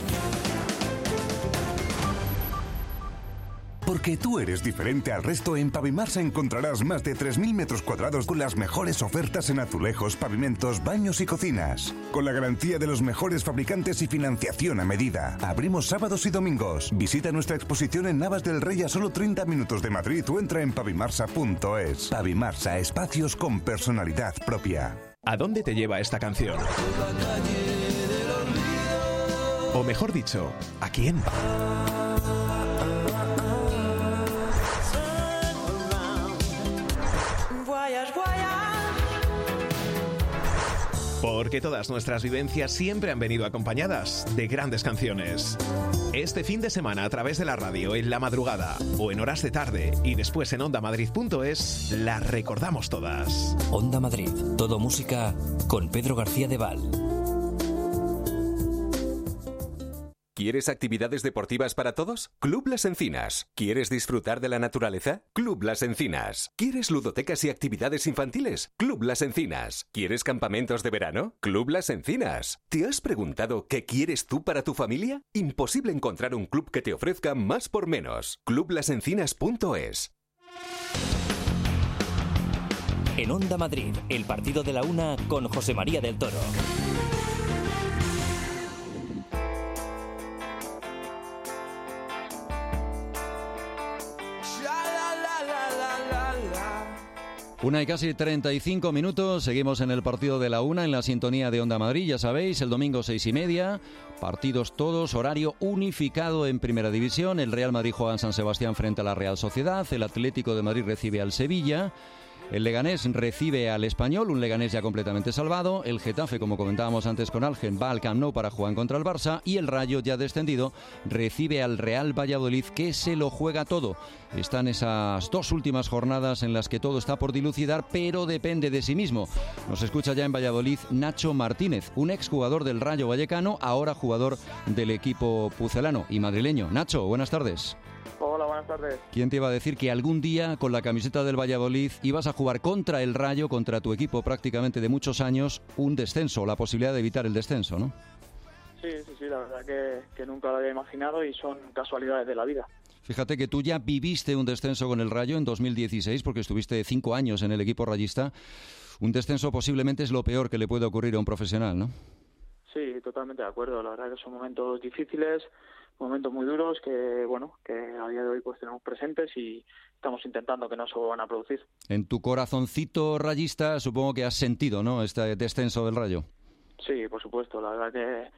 Porque tú eres diferente al resto, en Pavimarsa encontrarás más de 3.000 metros cuadrados con las mejores ofertas en azulejos, pavimentos, baños y cocinas. Con la garantía de los mejores fabricantes y financiación a medida. Abrimos sábados y domingos. Visita nuestra exposición en Navas del Rey, a solo 30 minutos de Madrid, o entra en pavimarsa.es. Pavimarsa, espacios con personalidad propia. ¿A dónde te lleva esta canción? O mejor dicho, ¿a quién? Porque todas nuestras vivencias siempre han venido acompañadas de grandes canciones. Este fin de semana, a través de la radio, en la madrugada o en horas de tarde, y después en ondamadrid.es, las recordamos todas. Onda Madrid, todo música con Pedro García de Val. ¿Quieres actividades deportivas para todos? Club Las Encinas. ¿Quieres disfrutar de la naturaleza? Club Las Encinas. ¿Quieres ludotecas y actividades infantiles? Club Las Encinas. ¿Quieres campamentos de verano? Club Las Encinas. ¿Te has preguntado qué quieres tú para tu familia? Imposible encontrar un club que te ofrezca más por menos. clublasencinas.es. En Onda Madrid, el partido de la una con José María del Toro. Una y casi 35 minutos, seguimos en el partido de la una en la sintonía de Onda Madrid, ya sabéis, el domingo 6:30, partidos todos, horario unificado en Primera División, el Real Madrid juega en San Sebastián frente a la Real Sociedad, el Atlético de Madrid recibe al Sevilla, el Leganés recibe al Español, un Leganés ya completamente salvado, el Getafe, como comentábamos antes con Algen, va al Camp Nou para jugar contra el Barça y el Rayo, ya descendido, recibe al Real Valladolid, que se lo juega todo. Están esas dos últimas jornadas en las que todo está por dilucidar, pero depende de sí mismo. Nos escucha ya en Valladolid Nacho Martínez, un exjugador del Rayo Vallecano, ahora jugador del equipo pucelano y madrileño. Nacho, buenas tardes. Hola, buenas tardes. ¿Quién te iba a decir que algún día con la camiseta del Valladolid ibas a jugar contra el Rayo, contra tu equipo prácticamente de muchos años, un descenso, la posibilidad de evitar el descenso, ¿no? Sí, la verdad que nunca lo había imaginado y son casualidades de la vida. Fíjate que tú ya viviste un descenso con el Rayo en 2016 porque estuviste 5 años en el equipo rayista. Un descenso posiblemente es lo peor que le puede ocurrir a un profesional, ¿no? Sí, totalmente de acuerdo. La verdad que son momentos difíciles, momentos muy duros que a día de hoy pues tenemos presentes y estamos intentando que no se vuelvan a producir. En tu corazoncito rayista supongo que has sentido, ¿no?, este descenso del Rayo. Sí, por supuesto. La verdad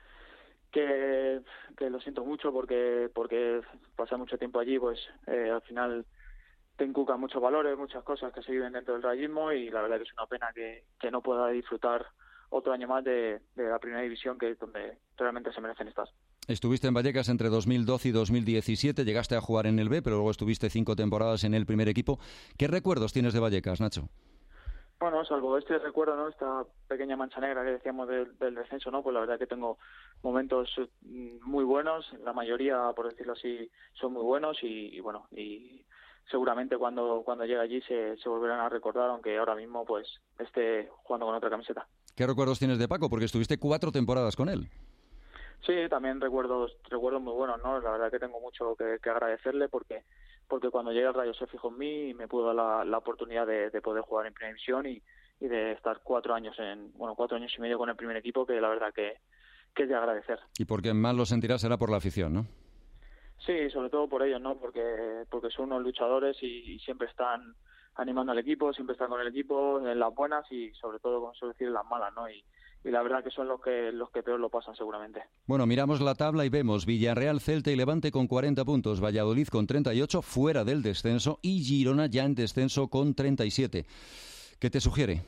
que lo siento mucho porque pasar mucho tiempo allí pues al final te inculcan muchos valores, muchas cosas que se viven dentro del rayismo y la verdad que es una pena que no pueda disfrutar otro año más de la Primera División, que es donde realmente se merecen estar. Estuviste en Vallecas entre 2012 y 2017, llegaste a jugar en el B, pero luego estuviste 5 temporadas en el primer equipo. ¿Qué recuerdos tienes de Vallecas, Nacho? Bueno, salvo este recuerdo, ¿no?, esta pequeña mancha negra que decíamos del descenso, ¿no?, pues la verdad que tengo momentos muy buenos, la mayoría, por decirlo así, son muy buenos y seguramente cuando llegue allí se volverán a recordar, aunque ahora mismo pues esté jugando con otra camiseta. ¿Qué recuerdos tienes de Paco? Porque estuviste 4 temporadas con él. Sí, también recuerdos muy buenos, ¿no? La verdad que tengo mucho que agradecerle porque cuando llegué al Rayo se fijó en mí y me pudo dar la oportunidad de poder jugar en Primera División y de estar 4 años y medio con el primer equipo, que la verdad que es de agradecer. Y porque más lo sentirás será por la afición, ¿no? Sí, sobre todo por ellos, ¿no? Porque son unos luchadores y siempre están animando al equipo, siempre están con el equipo en las buenas y sobre todo, como suelo decir, en las malas, ¿no? Y la verdad que son los que peor lo pasan seguramente. Bueno, miramos la tabla y vemos Villarreal, Celta y Levante con 40 puntos, Valladolid con 38 fuera del descenso y Girona ya en descenso con 37. ¿Qué te sugiere?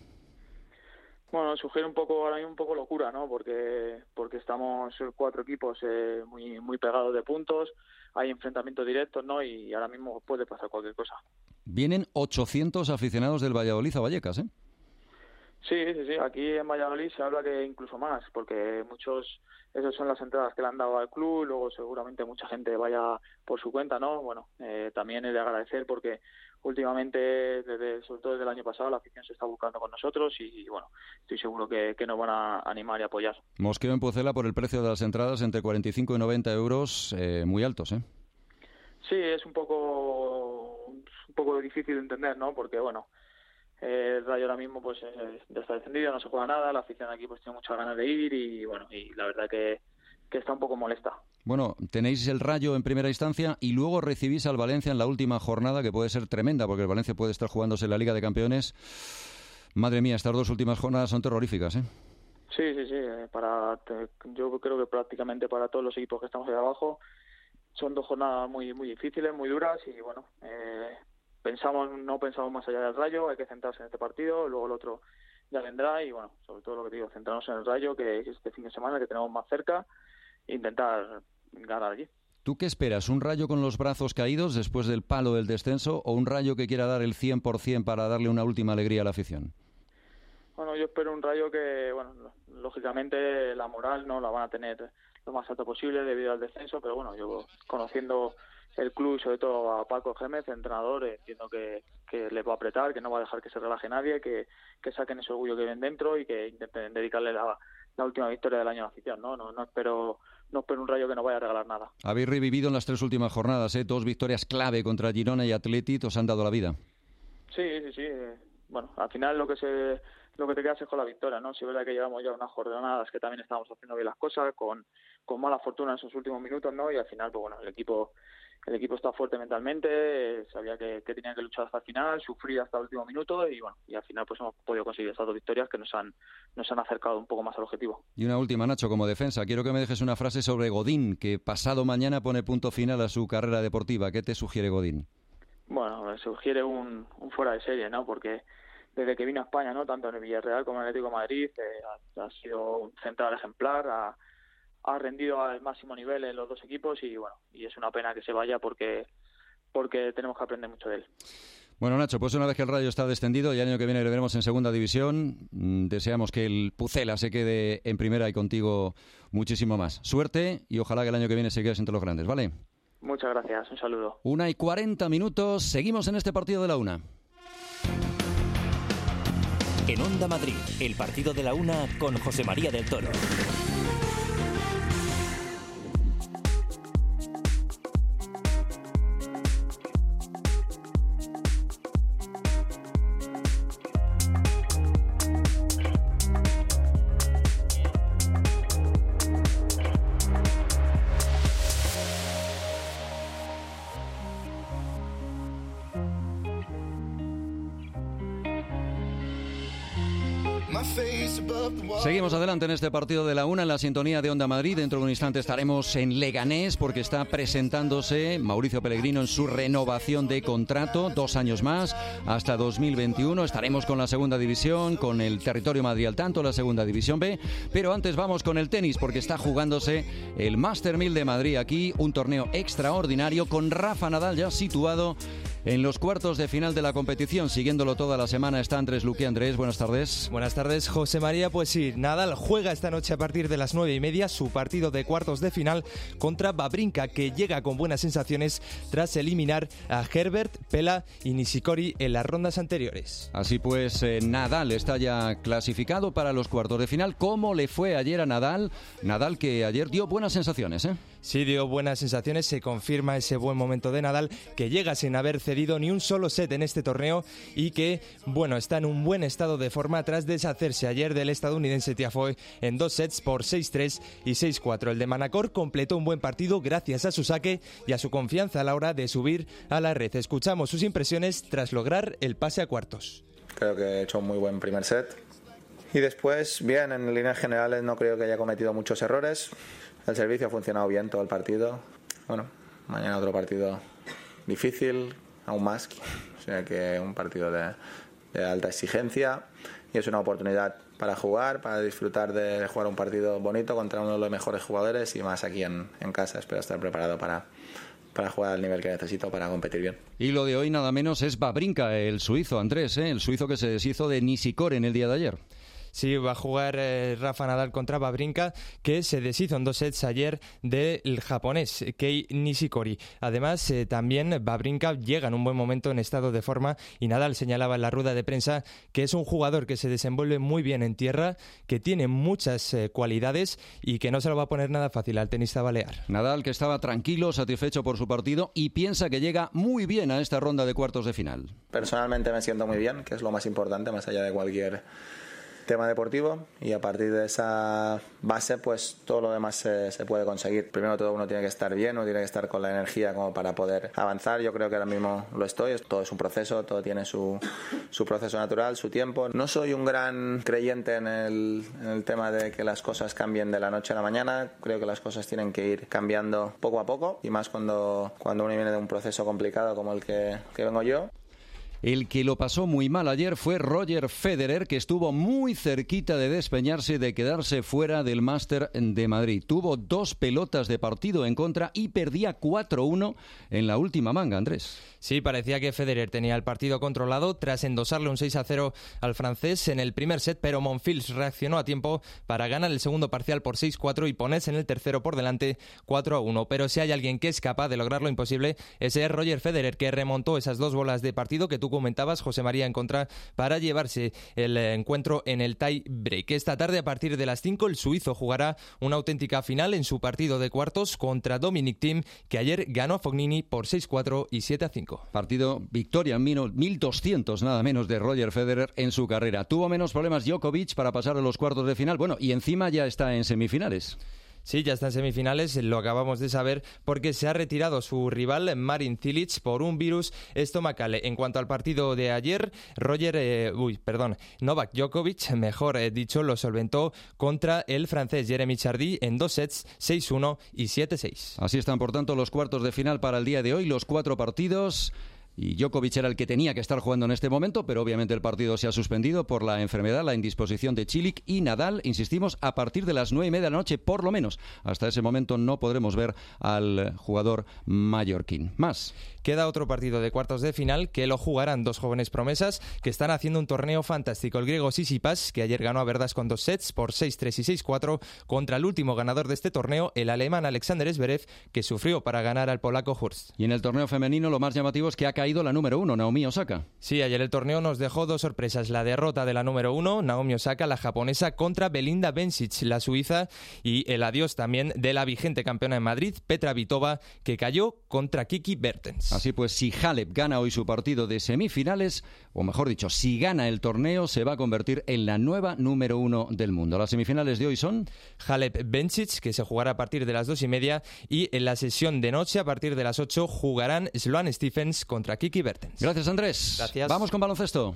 Bueno, sugiere ahora mismo un poco locura, ¿no? Porque estamos 4 equipos muy pegados de puntos, hay enfrentamientos directos, ¿no? Y ahora mismo puede pasar cualquier cosa. Vienen 800 aficionados del Valladolid a Vallecas, ¿eh? Sí. Aquí en Valladolid se habla que incluso más, porque esas son las entradas que le han dado al club, luego seguramente mucha gente vaya por su cuenta, ¿no? Bueno, también es de agradecer porque últimamente, sobre todo desde el año pasado, la afición se está buscando con nosotros y bueno, estoy seguro que nos van a animar y apoyar. Mosqueo en Pucela por el precio de las entradas entre 45 y 90 euros, muy altos, ¿eh? Sí, es un poco difícil de entender, ¿no? Porque bueno, el Rayo ahora mismo pues ya está descendido, no se juega nada, la afición aquí pues tiene muchas ganas de ir y bueno, y la verdad que está un poco molesta. Bueno, tenéis el Rayo en primera instancia y luego recibís al Valencia en la última jornada, que puede ser tremenda porque el Valencia puede estar jugándose en la Liga de Campeones. Madre mía, estas 2 últimas jornadas son terroríficas, ¿eh? Sí. Yo creo que prácticamente para todos los equipos que estamos ahí abajo son 2 jornadas muy difíciles, muy duras y bueno, no pensamos más allá del Rayo, hay que centrarse en este partido, luego el otro ya vendrá y bueno, sobre todo lo que te digo, centrarnos en el Rayo, que es este fin de semana que tenemos más cerca, e intentar ganar allí. ¿Tú qué esperas? ¿Un Rayo con los brazos caídos después del palo del descenso o un Rayo que quiera dar el 100% para darle una última alegría a la afición? Bueno, yo espero un Rayo que, bueno, lógicamente la moral no la van a tener lo más alto posible debido al descenso, pero bueno, yo conociendo el club y sobre todo a Paco Gémez, el entrenador, entiendo que les va a apretar, que no va a dejar que se relaje nadie, que saquen ese orgullo que ven dentro y que intenten dedicarle la última victoria del año a la afición. No espero un Rayo que no vaya a regalar nada. Habéis revivido en las 3 últimas jornadas, 2 victorias clave contra Girona y Atleti, os han dado la vida. Sí. Bueno, al final lo que te quedas es con la victoria, ¿no? Si es verdad que llevamos ya unas jornadas que también estamos haciendo bien las cosas, con mala fortuna en esos últimos minutos, ¿no? Y al final, pues bueno, el equipo está fuerte mentalmente, sabía que tenía que luchar hasta el final, sufrir hasta el último minuto y bueno, y al final pues hemos podido conseguir estas 2 victorias que nos han acercado un poco más al objetivo. Y una última, Nacho, como defensa, quiero que me dejes una frase sobre Godín, que pasado mañana pone punto final a su carrera deportiva. ¿Qué te sugiere Godín? Bueno, me sugiere un fuera de serie, ¿no? Porque desde que vino a España, ¿no? Tanto en el Villarreal como en el Atlético de Madrid, ha sido un central ejemplar, ha rendido al máximo nivel en los 2 equipos y bueno, y es una pena que se vaya porque tenemos que aprender mucho de él. Bueno, Nacho, pues una vez que el Rayo está descendido y el año que viene lo veremos en segunda división, deseamos que el Pucela se quede en primera y contigo muchísimo más. Suerte y ojalá que el año que viene se quedes entre los grandes, ¿vale? Muchas gracias, un saludo. 1:40, seguimos en este partido de la una. En Onda Madrid, el partido de la una con José María del Toro. Seguimos adelante en este partido de la una en la sintonía de Onda Madrid. Dentro de un instante estaremos en Leganés porque está presentándose Mauricio Pellegrino en su renovación de contrato, 2 años más, hasta 2021. Estaremos con la segunda división, con el territorio Madrid al tanto, la segunda división B. Pero antes vamos con el tenis porque está jugándose el Master 1000 de Madrid aquí, un torneo extraordinario con Rafa Nadal ya situado en los cuartos de final de la competición. Siguiéndolo toda la semana está Andrés Luque. Andrés, buenas tardes. Buenas tardes, José María. Pues sí, Nadal juega esta noche a partir de las 9:30 su partido de cuartos de final contra Wawrinka, que llega con buenas sensaciones tras eliminar a Herbert, Pella y Nishikori en las rondas anteriores. Así pues, Nadal está ya clasificado para los cuartos de final. ¿Cómo le fue ayer a Nadal? Nadal que ayer dio buenas sensaciones, ¿eh? Sí, dio buenas sensaciones, se confirma ese buen momento de Nadal, que llega sin haber cedido ni un solo set en este torneo y que, bueno, está en un buen estado de forma tras deshacerse ayer del estadounidense Tiafoe en 2 sets por 6-3 y 6-4. El de Manacor completó un buen partido gracias a su saque y a su confianza a la hora de subir a la red. Escuchamos sus impresiones tras lograr el pase a cuartos. Creo que he hecho un muy buen primer set y después, bien, en líneas generales no creo que haya cometido muchos errores. El servicio ha funcionado bien todo el partido. Bueno, mañana otro partido difícil, aún más. O sea que un partido de alta exigencia y es una oportunidad para jugar, para disfrutar de jugar un partido bonito contra uno de los mejores jugadores y más aquí en casa. Espero estar preparado para jugar al nivel que necesito para competir bien. Y lo de hoy nada menos es Wawrinka, el suizo, Andrés, el suizo que se deshizo de Nishikori en el día de ayer. Sí, va a jugar Rafa Nadal contra Wawrinka, que se deshizo en 2 sets ayer del japonés Kei Nishikori. Además, también Wawrinka llega en un buen momento en estado de forma y Nadal señalaba en la rueda de prensa que es un jugador que se desenvuelve muy bien en tierra, que tiene muchas cualidades y que no se lo va a poner nada fácil al tenista balear. Nadal, que estaba tranquilo, satisfecho por su partido y piensa que llega muy bien a esta ronda de cuartos de final. Personalmente me siento muy bien, que es lo más importante, más allá de cualquier tema deportivo, y a partir de esa base pues todo lo demás se puede conseguir. Primero todo uno tiene que estar bien, uno tiene que estar con la energía como para poder avanzar. Yo creo que ahora mismo lo estoy, todo es un proceso, todo tiene su proceso natural, su tiempo. No soy un gran creyente en el tema de que las cosas cambien de la noche a la mañana. Creo que las cosas tienen que ir cambiando poco a poco y más cuando uno viene de un proceso complicado como el que vengo yo. El que lo pasó muy mal ayer fue Roger Federer, que estuvo muy cerquita de despeñarse y de quedarse fuera del Máster de Madrid. Tuvo 2 pelotas de partido en contra y perdía 4-1 en la última manga, Andrés. Sí, parecía que Federer tenía el partido controlado tras endosarle un 6-0 al francés en el primer set, pero Monfils reaccionó a tiempo para ganar el segundo parcial por 6-4 y ponerse en el tercero por delante 4-1. Pero si hay alguien que es capaz de lograr lo imposible, ese es Roger Federer, que remontó esas 2 bolas de partido que tú comentabas, José María, en contra, para llevarse el encuentro en el tie break. Esta tarde, a partir de las 5, el suizo jugará una auténtica final en su partido de cuartos contra Dominic Thiem, que ayer ganó a Fognini por 6-4 y 7-5. Partido, victoria 1200 nada menos de Roger Federer en su carrera. Tuvo menos problemas Djokovic para pasar a los cuartos de final. Bueno, y encima ya está en semifinales. Sí, ya está en semifinales, lo acabamos de saber, porque se ha retirado su rival Marin Cilic por un virus estomacal. En cuanto al partido de ayer, Novak Djokovic, mejor dicho, lo solventó contra el francés Jeremy Chardy en 2 sets, 6-1 y 7-6. Así están, por tanto, los cuartos de final para el día de hoy, los 4 partidos. Y Djokovic era el que tenía que estar jugando en este momento, pero obviamente el partido se ha suspendido por la enfermedad, la indisposición de Cilic y Nadal, insistimos, a partir de las 9:30 de la noche, por lo menos. Hasta ese momento no podremos ver al jugador mallorquín. Más. Queda otro partido de cuartos de final que lo jugarán 2 jóvenes promesas que están haciendo un torneo fantástico. El griego Tsitsipas, que ayer ganó a Verdas con 2 sets por 6-3 y 6-4, contra el último ganador de este torneo, el alemán Alexander Zverev, que sufrió para ganar al polaco Hurst. Y en el torneo femenino lo más llamativo es que ha caído la número 1, Naomi Osaka. Sí, ayer el torneo nos dejó 2 sorpresas. La derrota de la número 1, Naomi Osaka, la japonesa, contra Belinda Bencic, la suiza, y el adiós también de la vigente campeona en Madrid, Petra Kvitova, que cayó contra Kiki Bertens. Así pues, si Halep gana hoy su partido de semifinales, o mejor dicho, si gana el torneo, se va a convertir en la nueva número 1 del mundo. Las semifinales de hoy son Halep-Bencic, que se jugará a partir de las 2:30, y en la sesión de noche, a partir de las 8, jugarán Sloane Stephens contra Kiki Bertens. Gracias, Andrés. Gracias. Vamos con baloncesto.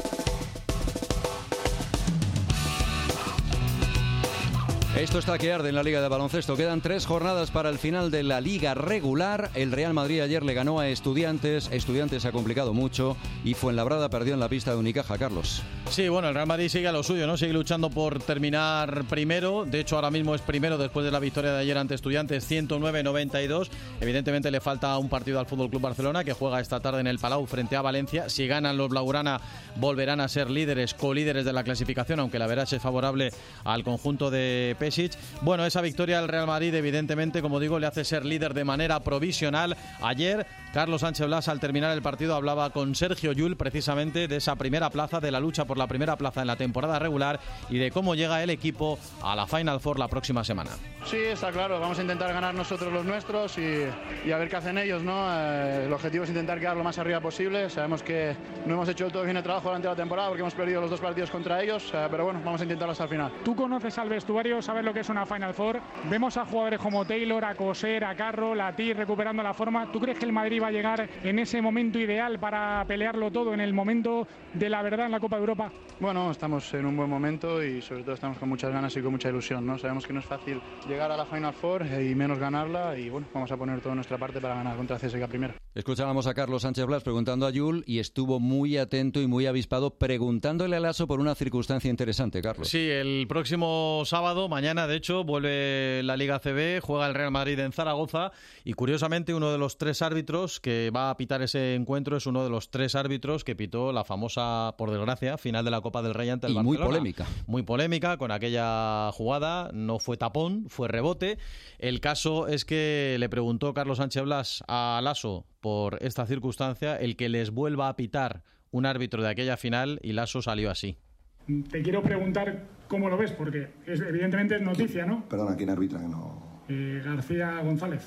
Esto está que arde en la Liga de Baloncesto. Quedan 3 jornadas para el final de la Liga regular. El Real Madrid ayer le ganó a Estudiantes. Estudiantes se ha complicado mucho y Fuenlabrada perdió en la pista de Unicaja, Carlos. Sí, bueno, el Real Madrid sigue a lo suyo, ¿no? Sigue luchando por terminar primero. De hecho, ahora mismo es primero después de la victoria de ayer ante Estudiantes, 109-92. Evidentemente le falta un partido al FC Barcelona, que juega esta tarde en el Palau frente a Valencia. Si ganan los blaugrana, volverán a ser líderes, colíderes de la clasificación, aunque la verdad es favorable al conjunto de Pesic. Bueno, esa victoria del Real Madrid, evidentemente, como digo, le hace ser líder de manera provisional. Ayer, Carlos Sánchez Blas, al terminar el partido, hablaba con Sergio Llull precisamente de esa primera plaza, de la lucha por la primera plaza en la temporada regular y de cómo llega el equipo a la Final Four la próxima semana. Sí, está claro, vamos a intentar ganar nosotros los nuestros y a ver qué hacen ellos, ¿no? El objetivo es intentar quedar lo más arriba posible. Sabemos que no hemos hecho todo bien el trabajo durante la temporada porque hemos perdido los 2 partidos contra ellos, pero bueno, vamos a intentarlo hasta el final. Tú conoces al vestuario, sabes lo que es una Final Four. Vemos a jugadores como Taylor, a Coser, a Carro, Latí recuperando la forma. ¿Tú crees que el Madrid va a llegar en ese momento ideal para pelearlo todo, en el momento de la verdad en la Copa de Europa? Bueno, estamos en un buen momento y sobre todo estamos con muchas ganas y con mucha ilusión, ¿no? Sabemos que no es fácil llegar a la Final Four y menos ganarla y bueno, vamos a poner toda nuestra parte para ganar contra CSKA primero. Escuchábamos a Carlos Sánchez Blas preguntando a Llull y estuvo muy atento y muy avispado preguntándole a Lasso por una circunstancia interesante, Carlos. Sí, el próximo sábado, mañana de hecho, vuelve la Liga CB, juega el Real Madrid en Zaragoza y curiosamente uno de los 3 árbitros que va a pitar ese encuentro es uno de los 3 árbitros que pitó la famosa, por desgracia, final de la Copa del Rey ante el Barcelona. Muy polémica. Muy polémica con aquella jugada, no fue tapón, fue rebote. El caso es que le preguntó Carlos Sánchez Blas a Lasso por esta circunstancia, el que les vuelva a pitar un árbitro de aquella final, y Lasso salió así. Te quiero preguntar cómo lo ves, porque evidentemente es noticia, ¿no? Perdona, ¿quién arbitra? Que no... García González.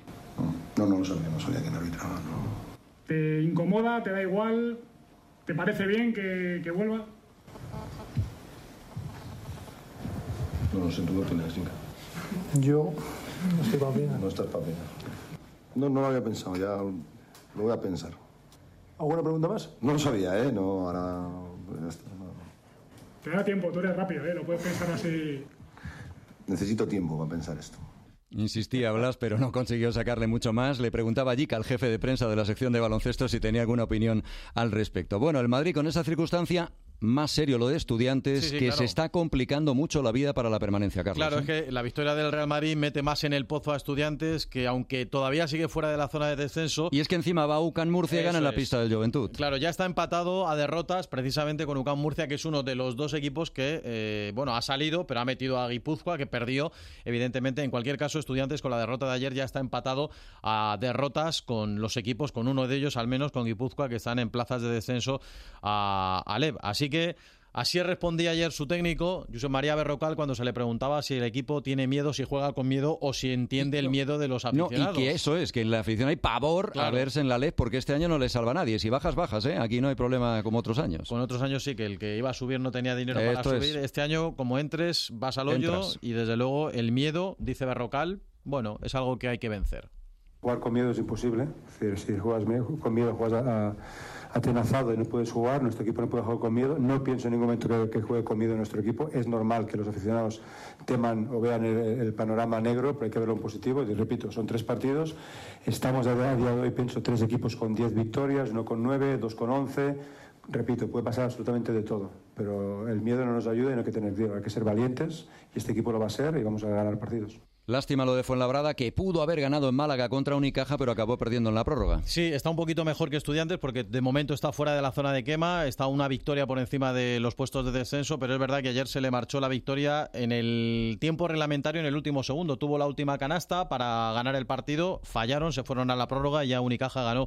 No lo sabía, no sabía quién arbitraba. No. ¿Te incomoda? ¿Te da igual? ¿Te parece bien que vuelva? No lo sé, tú lo tienes, Inca. Yo no estoy para opinar. No estás para opinar. No lo había pensado, ya lo voy a pensar. ¿Alguna pregunta más? No lo sabía, ¿eh? No, ahora... Ya está, no. Te da tiempo, tú eres rápido, ¿eh? Lo puedes pensar así. Necesito tiempo para pensar esto. Insistía Blas, pero no consiguió sacarle mucho más. Le preguntaba allí al jefe de prensa de la sección de baloncesto si tenía alguna opinión al respecto. Bueno, el Madrid con esa circunstancia, más serio lo de Estudiantes, que claro, se está complicando mucho la vida para la permanencia, Carlos. Claro, es que la victoria del Real Madrid mete más en el pozo a Estudiantes, que aunque todavía sigue fuera de la zona de descenso... Y es que encima va UCAM Murcia y gana en la pista del Joventut. Claro, ya está empatado a derrotas precisamente con UCAM Murcia, que es uno de los dos equipos que, ha salido, pero ha metido a Guipúzcoa, que perdió, evidentemente. En cualquier caso, Estudiantes con la derrota de ayer ya está empatado a derrotas con los equipos, con uno de ellos al menos, con Guipúzcoa, que están en plazas de descenso a LEB. Así que así respondía ayer su técnico, Josep María Berrocal, cuando se le preguntaba si el equipo tiene miedo, si juega con miedo o si entiende el miedo de los aficionados. No, y que eso es, que en la afición hay pavor a verse en la LEB, porque este año no le salva a nadie. Si bajas, bajas, ¿eh? Aquí no hay problema como otros años. Con otros años sí, que el que iba a subir no tenía dinero para subir. Este año, como entres, vas al hoyo. Y desde luego el miedo, dice Berrocal, es algo que hay que vencer. Jugar con miedo es imposible. Es decir, si juegas con miedo, juegas atenazado y no puedes jugar. Nuestro equipo no puede jugar con miedo. No pienso en ningún momento que juegue con miedo nuestro equipo. Es normal que los aficionados teman o vean el panorama negro, pero hay que verlo en positivo. Y repito, son 3 partidos. Estamos a día de hoy, pienso, 3 equipos con 10 victorias, no con 9, 2 con 11. Repito, puede pasar absolutamente de todo, pero el miedo no nos ayuda y no hay que tener miedo. Hay que ser valientes y este equipo lo va a ser y vamos a ganar partidos. Lástima lo de Fuenlabrada, que pudo haber ganado en Málaga contra Unicaja, pero acabó perdiendo en la prórroga. Sí, está un poquito mejor que Estudiantes, porque de momento está fuera de la zona de quema, está una victoria por encima de los puestos de descenso, pero es verdad que ayer se le marchó la victoria en el tiempo reglamentario, en el último segundo. Tuvo la última canasta para ganar el partido, fallaron, se fueron a la prórroga y ya Unicaja ganó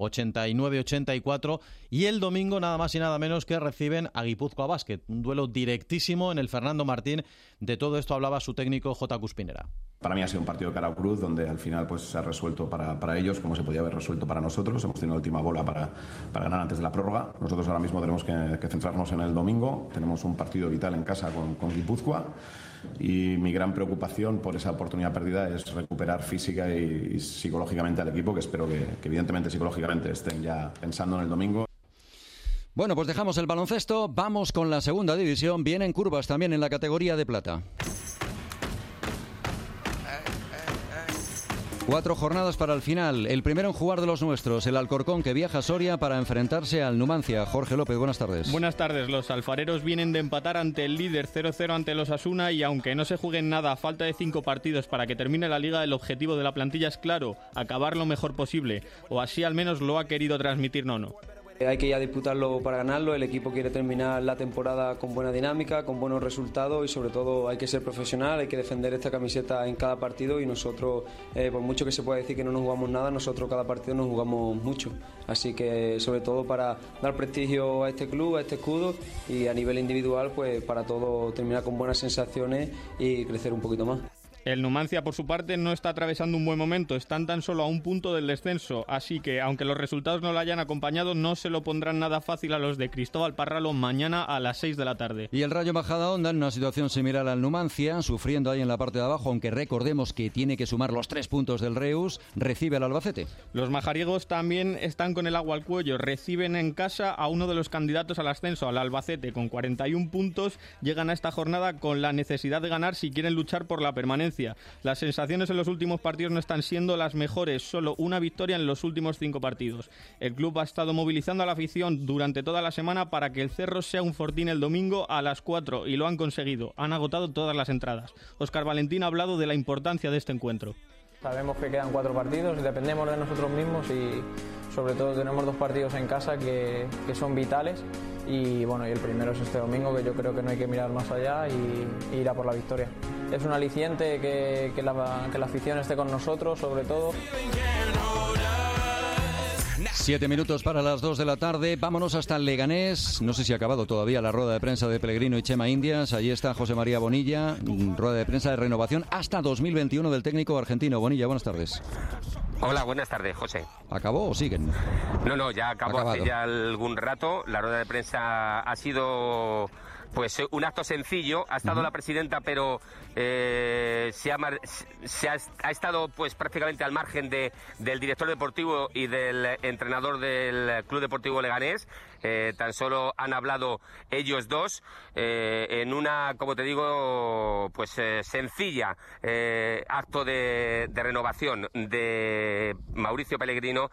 89-84. Y el domingo nada más y nada menos que reciben a Guipúzcoa Basket, un duelo directísimo en el Fernando Martín. De todo esto hablaba su técnico J. Cuspinera. Para mí ha sido un partido cara o cruz, donde al final se ha resuelto para ellos como se podía haber resuelto para nosotros. Hemos tenido la última bola para ganar antes de la prórroga. Nosotros ahora mismo tenemos que centrarnos en el domingo. Tenemos un partido vital en casa con Guipúzcoa y mi gran preocupación por esa oportunidad perdida es recuperar física y psicológicamente al equipo, que espero que evidentemente psicológicamente estén ya pensando en el domingo. Bueno, pues dejamos el baloncesto, vamos con la segunda división. Vienen curvas también en la categoría de plata. 4 jornadas para el final. El primero en jugar de los nuestros, el Alcorcón, que viaja a Soria para enfrentarse al Numancia. Jorge López, buenas tardes. Buenas tardes. Los alfareros vienen de empatar ante el líder 0-0 ante los Osasuna y aunque no se jueguen nada a falta de 5 partidos para que termine la liga, el objetivo de la plantilla es claro, acabar lo mejor posible, o así al menos lo ha querido transmitir Nono. Hay que ya disputarlo para ganarlo, el equipo quiere terminar la temporada con buena dinámica, con buenos resultados y sobre todo hay que ser profesional, hay que defender esta camiseta en cada partido y nosotros, por mucho que se pueda decir que no nos jugamos nada, nosotros cada partido nos jugamos mucho. Así que sobre todo para dar prestigio a este club, a este escudo y a nivel individual pues para todo terminar con buenas sensaciones y crecer un poquito más. El Numancia, por su parte, no está atravesando un buen momento. Están tan solo a un punto del descenso. Así que, aunque los resultados no lo hayan acompañado, no se lo pondrán nada fácil a los de Cristóbal Parralo mañana a las 6 de la tarde. Y el Rayo Majadahonda en una situación similar al Numancia, sufriendo ahí en la parte de abajo, aunque recordemos que tiene que sumar los 3 puntos del Reus, recibe al Albacete. Los majariegos también están con el agua al cuello. Reciben en casa a uno de los candidatos al ascenso, al Albacete, con 41 puntos. Llegan a esta jornada con la necesidad de ganar si quieren luchar por la permanencia. Las sensaciones en los últimos partidos no están siendo las mejores, solo una victoria en los últimos 5 partidos. El club ha estado movilizando a la afición durante toda la semana para que el Cerro sea un fortín el domingo a las 4 y lo han conseguido. Han agotado todas las entradas. Óscar Valentín ha hablado de la importancia de este encuentro. Sabemos que quedan 4 partidos, dependemos de nosotros mismos y sobre todo tenemos 2 partidos en casa que son vitales y bueno, y el primero es este domingo, que yo creo que no hay que mirar más allá y ir a por la victoria. Es un aliciente que la afición esté con nosotros, sobre todo. 7 minutos para las 2 de la tarde. Vámonos hasta el Leganés. No sé si ha acabado todavía la rueda de prensa de Pellegrino y Chema Indias. Allí está José María Bonilla, rueda de prensa de renovación hasta 2021 del técnico argentino. Bonilla, buenas tardes. Hola, buenas tardes, José. ¿Acabó o siguen? No, ya acabó hace ya algún rato. La rueda de prensa ha sido pues un acto sencillo. Ha estado la presidenta, pero ha estado pues prácticamente al margen del director deportivo y del entrenador del Club Deportivo Leganés. tan solo han hablado ellos dos en una, como te digo, pues sencilla acto de renovación de Mauricio Pellegrino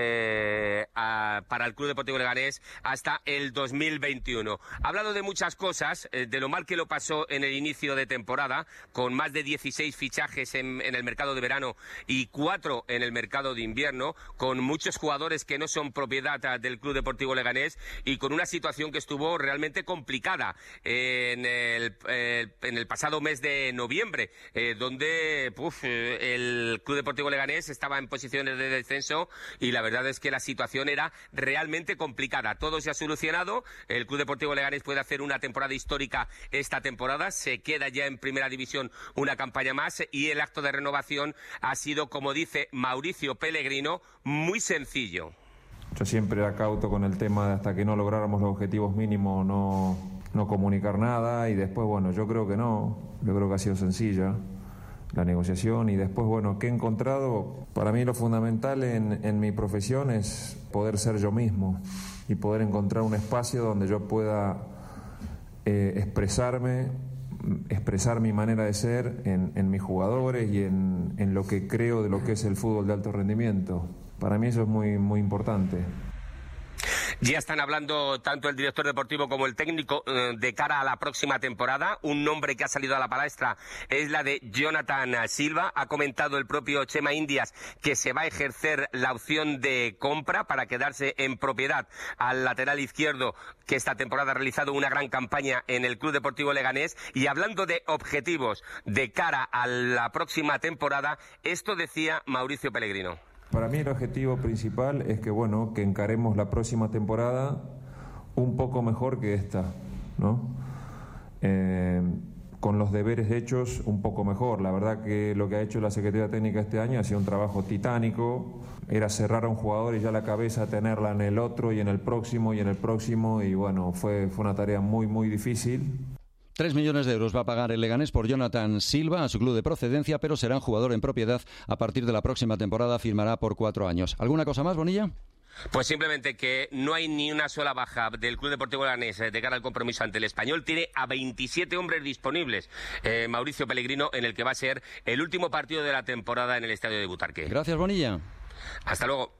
para el Club Deportivo Leganés hasta el 2021. Ha hablado de muchas cosas, de lo mal que lo pasó en el inicio de temporada, con más de 16 fichajes en el mercado de verano y 4 en el mercado de invierno, con muchos jugadores que no son propiedad del Club Deportivo Leganés y con una situación que estuvo realmente complicada en el pasado mes de noviembre, donde el Club Deportivo Leganés estaba en posiciones de descenso y la verdad es que la situación era realmente complicada. Todo se ha solucionado, el Club Deportivo Leganés puede hacer una temporada histórica esta temporada, se queda ya en Primera División una campaña más y el acto de renovación ha sido, como dice Mauricio Pellegrino, muy sencillo. Yo siempre era cauto con el tema de hasta que no lográramos los objetivos mínimos no comunicar nada y después, bueno, yo creo que no, yo creo que ha sido sencilla la negociación y después, bueno, ¿qué he encontrado? Para mí lo fundamental en mi profesión es poder ser yo mismo y poder encontrar un espacio donde yo pueda expresar mi manera de ser en mis jugadores y en lo que creo de lo que es el fútbol de alto rendimiento. Para mí eso es muy, muy importante. Ya están hablando tanto el director deportivo como el técnico de cara a la próxima temporada. Un nombre que ha salido a la palestra es la de Jonathan Silva. Ha comentado el propio Chema Indias que se va a ejercer la opción de compra para quedarse en propiedad al lateral izquierdo, que esta temporada ha realizado una gran campaña en el Club Deportivo Leganés. Y hablando de objetivos de cara a la próxima temporada, esto decía Mauricio Pellegrino. Para mí el objetivo principal es que, bueno, que encaremos la próxima temporada un poco mejor que esta, ¿no? Con los deberes hechos un poco mejor. La verdad que lo que ha hecho la Secretaría Técnica este año ha sido un trabajo titánico. Era cerrar a un jugador y ya la cabeza tenerla en el otro y en el próximo y en el próximo. Y bueno, fue una tarea muy, muy difícil. 3 millones de euros va a pagar el Leganés por Jonathan Silva a su club de procedencia, pero será un jugador en propiedad a partir de la próxima temporada, firmará por 4 años. ¿Alguna cosa más, Bonilla? Pues simplemente que no hay ni una sola baja del Club Deportivo Leganés de cara al compromiso ante el Español. Tiene a 27 hombres disponibles Mauricio Pellegrino, en el que va a ser el último partido de la temporada en el estadio de Butarque. Gracias, Bonilla. Hasta luego.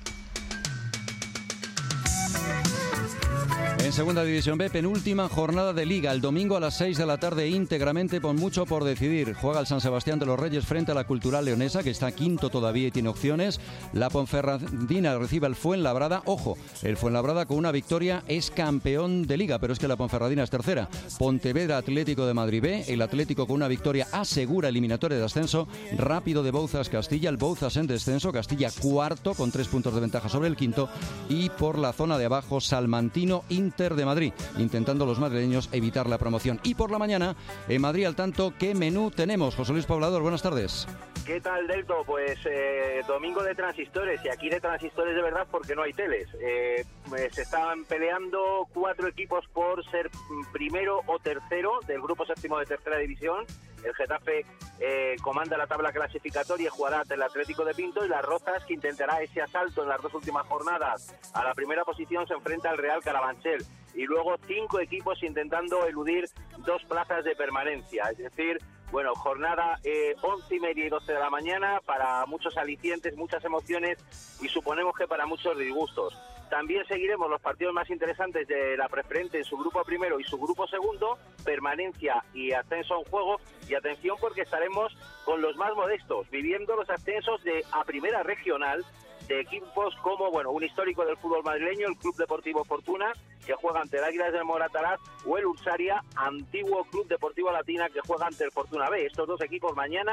En Segunda División B, penúltima jornada de Liga. El domingo a las 6 de la tarde, íntegramente, con mucho por decidir. Juega el San Sebastián de los Reyes frente a la Cultural Leonesa, que está quinto todavía y tiene opciones. La Ponferradina recibe al Fuenlabrada. Ojo, el Fuenlabrada con una victoria es campeón de Liga, pero es que la Ponferradina es tercera. Pontevedra Atlético de Madrid B. El Atlético con una victoria asegura eliminatoria de ascenso. Rápido de Bouzas Castilla. El Bouzas en descenso. Castilla cuarto con 3 puntos de ventaja sobre el quinto. Y por la zona de abajo, Salmantino Inter de Madrid, intentando los madrileños evitar la promoción. Y por la mañana, en Madrid al tanto, ¿qué menú tenemos? José Luis Poblador, buenas tardes. ¿Qué tal, Delto? Pues domingo de transistores, y aquí de transistores de verdad porque no hay teles. Se estaban peleando 4 equipos por ser primero o tercero del grupo séptimo de tercera división. El Getafe comanda la tabla clasificatoria y jugará ante el Atlético de Pinto, y las Rozas, que intentará ese asalto en las 2 últimas jornadas a la primera posición, se enfrenta al Real Carabanchel. Y luego 5 equipos intentando eludir 2 plazas de permanencia. Es decir, bueno, jornada 11:30 y 12 de la mañana para muchos alicientes, muchas emociones y suponemos que para muchos disgustos. También seguiremos los partidos más interesantes de la preferente en su grupo primero y su grupo segundo, permanencia y ascenso en juego. Y atención, porque estaremos con los más modestos, viviendo los ascensos de a primera regional de equipos como, bueno, un histórico del fútbol madrileño, el Club Deportivo Fortuna, que juega ante el Águilas del Moratalaz, o el Ursaria, antiguo Club Deportivo Latina, que juega ante el Fortuna B. Estos 2 equipos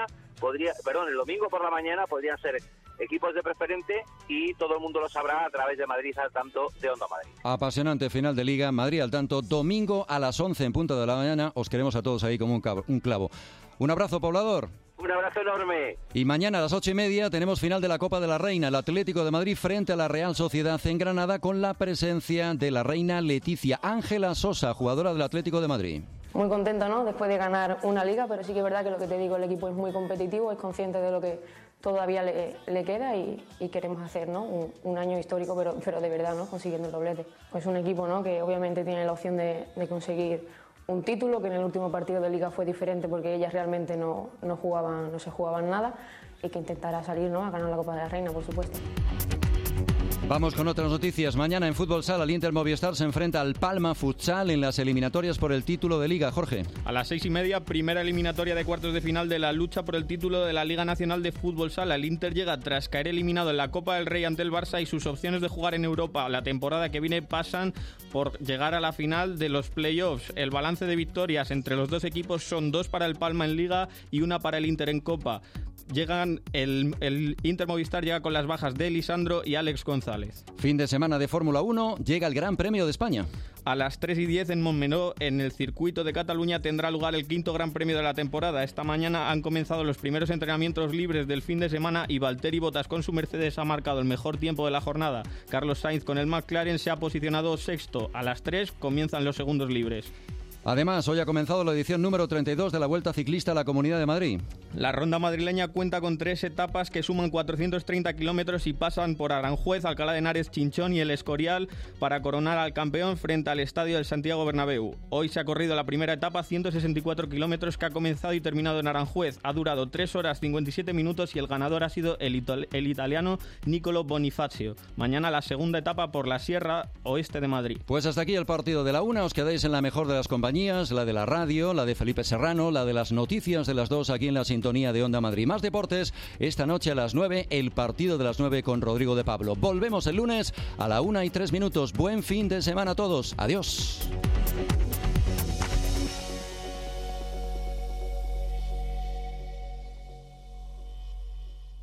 el domingo por la mañana podrían ser equipos de preferente, y todo el mundo lo sabrá a través de Madrid al tanto de Onda Madrid. Apasionante final de Liga, Madrid al tanto, domingo a las 11 en punto de la mañana. Os queremos a todos ahí como un clavo. Un abrazo, Poblador. Un abrazo enorme. Y mañana a las 8:30 tenemos final de la Copa de la Reina. El Atlético de Madrid frente a la Real Sociedad en Granada, con la presencia de la reina Leticia. Ángela Sosa, jugadora del Atlético de Madrid. muy contenta, ¿no? Después de ganar una liga, pero sí que es verdad que lo que te digo, el equipo es muy competitivo, es consciente de lo que todavía le queda y queremos hacer, ¿no? un año histórico, pero de verdad, ¿no? Consiguiendo el doblete. Es un equipo, ¿no? Que obviamente tiene la opción de conseguir un título, que en el último partido de liga fue diferente porque ellas realmente no se jugaban nada, y que intentará salir, ¿no? A ganar la Copa de la Reina, por supuesto. Vamos con otras noticias. Mañana en Fútbol Sala el Inter Movistar se enfrenta al Palma Futsal en las eliminatorias por el título de Liga. Jorge. A las 6:30, primera eliminatoria de cuartos de final de la lucha por el título de la Liga Nacional de Fútbol Sala. El Inter llega tras caer eliminado en la Copa del Rey ante el Barça y sus opciones de jugar en Europa la temporada que viene pasan por llegar a la final de los playoffs. El balance de victorias entre los dos equipos son 2 para el Palma en Liga y 1 para el Inter en Copa. El Inter Movistar llega con las bajas de Lisandro y Alex González. Fin de semana de Fórmula 1, llega el Gran Premio de España. A las 3:10 en Montmeló, en el circuito de Cataluña, tendrá lugar el 5º Gran Premio de la temporada. Esta mañana han comenzado los primeros entrenamientos libres del fin de semana y Valtteri Bottas con su Mercedes ha marcado el mejor tiempo de la jornada. Carlos Sainz con el McLaren se ha posicionado sexto. A las 3 comienzan los segundos libres. Además, hoy ha comenzado la edición número 32 de la Vuelta Ciclista a la Comunidad de Madrid. La ronda madrileña cuenta con 3 etapas que suman 430 kilómetros y pasan por Aranjuez, Alcalá de Henares, Chinchón y El Escorial para coronar al campeón frente al estadio del Santiago Bernabéu. Hoy se ha corrido la primera etapa, 164 kilómetros, que ha comenzado y terminado en Aranjuez. Ha durado 3 horas 57 minutos y el ganador ha sido el italiano Nicolo Bonifacio. Mañana la segunda etapa por la Sierra Oeste de Madrid. Pues hasta aquí el partido de la una. Os quedáis en la mejor de las compañías, la de la radio, la de Felipe Serrano, la de las noticias de las 2 aquí en la sintonía de Onda Madrid. Más deportes, esta noche a las 9, el partido de las 9 con Rodrigo de Pablo. Volvemos el lunes a la 1:03. Buen fin de semana a todos. Adiós.